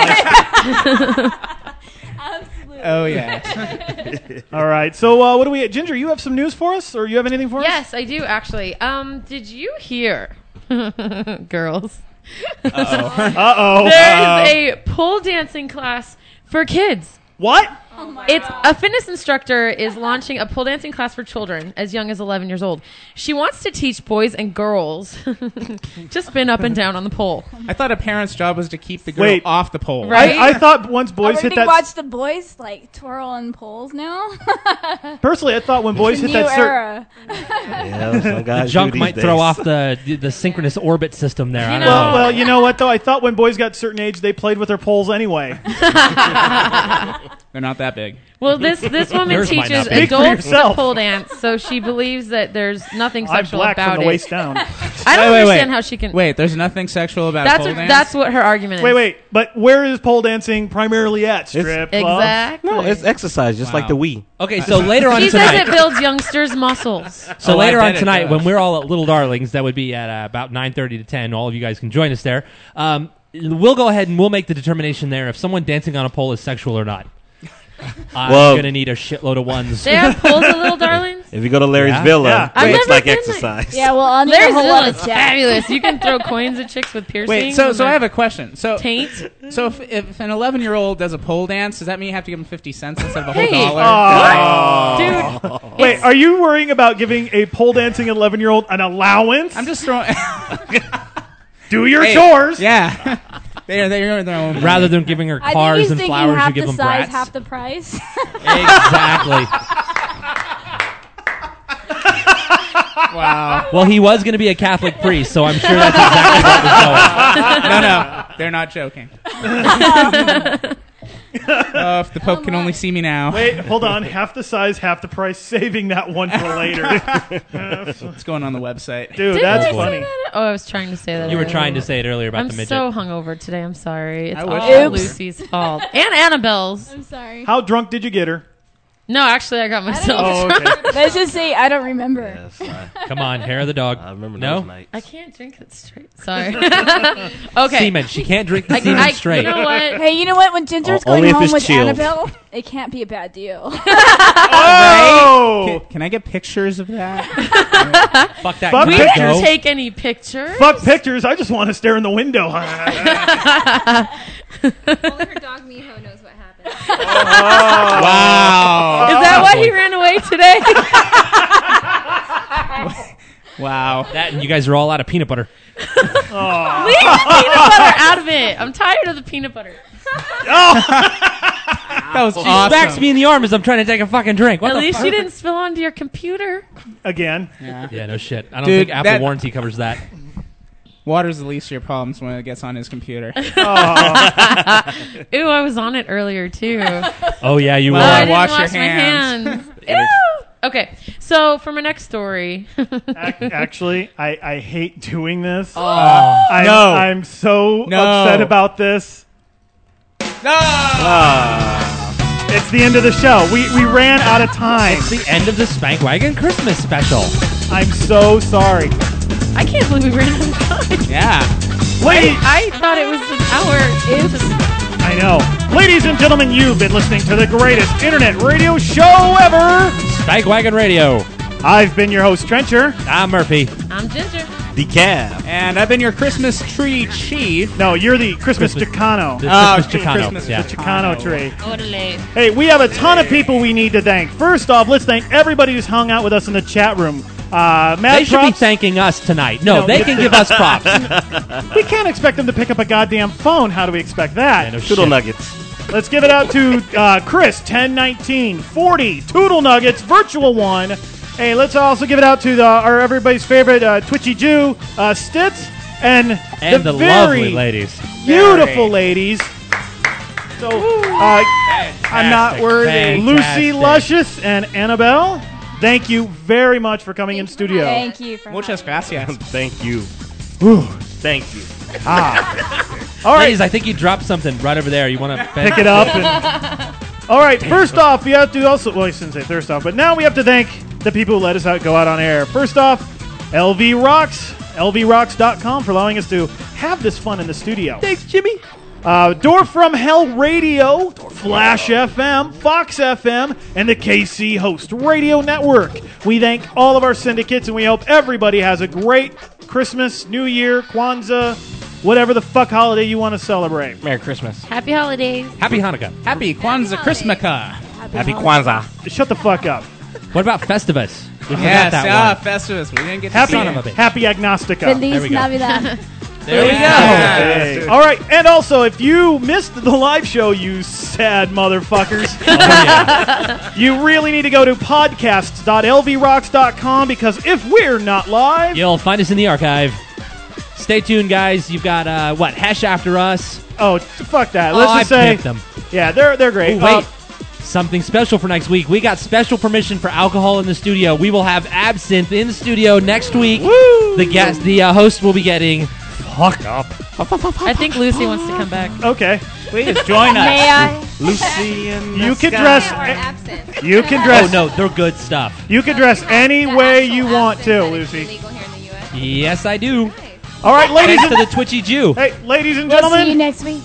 Absolutely. Oh yeah. All right. So what do we? Ginger, you have some news for us, or you have anything for us? Yes, I do actually. Did you hear, girls? Uh oh. There's a pole dancing class for kids. What? It's a fitness instructor is launching a pole dancing class for children as young as 11 years old. She wants to teach boys and girls to spin up and down on the pole. I thought a parent's job was to keep the girl off the pole. Right? I thought once boys We're hit gonna that. watch the boys like twirl on poles now. Personally, I thought when boys It's a hit that new certain. era. Yeah, some The guys junk do these might days. throw off the synchronous orbit system there. I don't know. Well, you know what though? I thought when boys got a certain age, they played with their poles anyway. They're not that big. Well, this woman Yours might teaches not be. Speak for adults to yourself. pole dance, so she believes that there's nothing I'm sexual black about from the it. waist down. I don't Wait, understand how she can. Wait, there's nothing sexual about That's pole what, dance? that's what her argument is. Wait, but where is pole dancing primarily at? Strip clubs? Exactly. No, it's exercise, just like the Wii. Okay, so later on She tonight. says it builds youngsters' muscles. So Oh, later I on bet it tonight, does. when we're all at Little Darlings, that would be at about 9:30 to 10. All of you guys can join us there. We'll go ahead and we'll make the determination there if someone dancing on a pole is sexual or not. I'm Well- going to need a shitload of ones. They have poles at Little Darlings? If you go to Larry's Yeah. Villa, Yeah. I've it looks never like been exercise. Yeah, well, I'll need There's a whole lot of Little's chat. fabulous. You can throw coins at chicks with piercings. Wait, so and I their have a question. So taint. So if an 11-year-old does a pole dance, does that mean you have to give him 50 cents instead of a whole Hey. dollar? Dude, Wait, are you worrying about giving a pole dancing 11-year-old an allowance? I'm just throwing. Do your Hey, chores. Yeah. They're their own. Rather than giving her I think cars he's and thinking flowers, half you give the them size, brats. half the price. Exactly. Wow. Well, he was going to be a Catholic priest, so I'm sure that's exactly what was going. No, they're not joking. Oh, if the Pope can only see me now. Wait, hold on. Half the size, half the price. Saving that one for later. It's going on the website. Dude, Didn't that's I say funny. that? Oh, I was trying to say that. You were earlier. trying to say it earlier about I'm the midget. so hungover today. I'm sorry. It's I wish all I was. Lucy's fault and Annabelle's. I'm sorry. How drunk did you get her? No, actually, I got myself. Oh, drunk. okay. Let's just say I don't remember. Yes, Come on, hair of the dog. I remember No? those nights. I can't drink it straight. Sorry. Okay. Semen. She can't drink the semen straight. You know what? Hey, you know what? When Ginger's Only going if home it's with chilled. Annabelle, it can't be a bad deal. Oh! Can I get pictures of that? Fuck that. Fuck We pictures. didn't take any pictures. Fuck pictures. I just want to stare in the window. Only her dog Miho knows what happened. Wow. Is that why he ran away today? Wow. That and you guys are all out of peanut butter. Leave the peanut butter out of it. I'm tired of the peanut butter. That was She awesome. smacks me in the arm as I'm trying to take a fucking drink. What At the least fuck? you didn't spill onto your computer. Again. Yeah, no shit. I don't Dude, think Apple that- warranty covers that. Water's the least of your problems when it gets on his computer. Ooh, I was on it earlier too. Oh yeah, you Well, were. I I didn't wash wash your my hands. hands. Ew. Okay, so for my next story, Actually, I hate doing this. Oh. I'm so No. upset about this. No! It's the end of the show. We ran out of time. It's the end of the Spank Wagon Christmas special. I'm so sorry. I can't believe we ran out of time. Yeah. Ladies, I thought it was an hour. I know. Ladies and gentlemen, you've been listening to the greatest internet radio show ever. Spank Wagon Radio. I've been your host, Trencher. I'm Murphy. I'm Ginger. Decaf. And I've been your Christmas tree chief. No, you're the Christmas Chicano. The Oh, Christmas Chicano. Christmas Yeah. The Chicano tree. Orderly. Hey, we have a ton of people we need to thank. First off, let's thank everybody who's hung out with us in the chat room. Mad They should be props. thanking us tonight. No, No. they can give us props. We can't expect them to pick up a goddamn phone. How do we expect that? Yeah, no Toodle shit. Nuggets. Let's give it out to Chris, 1019, 40, Toodle Nuggets, Virtual One. Hey, let's also give it out to our everybody's favorite Twitchy Jew, Stitz, and And the very lovely ladies. beautiful ladies. So, I'm not worthy. Fantastic. Lucy Luscious and Annabelle, thank you very much for coming in studio. Thank you for Muchas gracias. Thank you. Whew. Thank you. All right, Ladies, I think you dropped something right over there. You want to pick it up. All right, first off, we have to also, well, I shouldn't say first off, but now we have to thank the people who let us go out on air. First off, LV Rocks, lvrocks.com for allowing us to have this fun in the studio. Thanks, Jimmy. Door from Hell Radio, Flash FM, Fox FM, and the KC Host Radio Network. We thank all of our syndicates, and we hope everybody has a great Christmas, New Year, Kwanzaa, whatever the fuck holiday you want to celebrate. Merry Christmas. Happy holidays. Happy Hanukkah. Happy Kwanzaa Christmaka. Happy Kwanzaa. Shut the fuck up. What about Festivus? We forgot Yes, that one. Festivus. We didn't get to Happy, see Son of a it. bitch. happy Agnostica. There Feliz we go. Navidad. There we go. Hey. All right, and also, if you missed the live show, you sad motherfuckers, you really need to go to podcasts.lvrocks.com because if we're not live, You'll find us in the archive. Stay tuned, guys. You've got, Hash After Us. oh, fuck that. Oh, Let's I just say, picked them. yeah, they're great. Ooh, wait. Something special for next week. We got special permission for alcohol in the studio. We will have absinthe in the studio next week. Woo! The host will be getting fucked up. I think Lucy wants to come back. Okay. Please join us. May I? Lucy and You can Or dress. absent. You can Oh, dress. no, they're good stuff. You can dress any The way actual you want absinthe to, that is Lucy. illegal here in the U.S. Yes, I do. All right, ladies Thanks to and the Twitchy Jew. hey, ladies and We'll see you gentlemen. next week.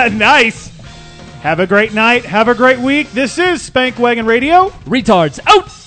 Nice. Have a great night. Have a great week. This is Spankwagon Radio. Retards out!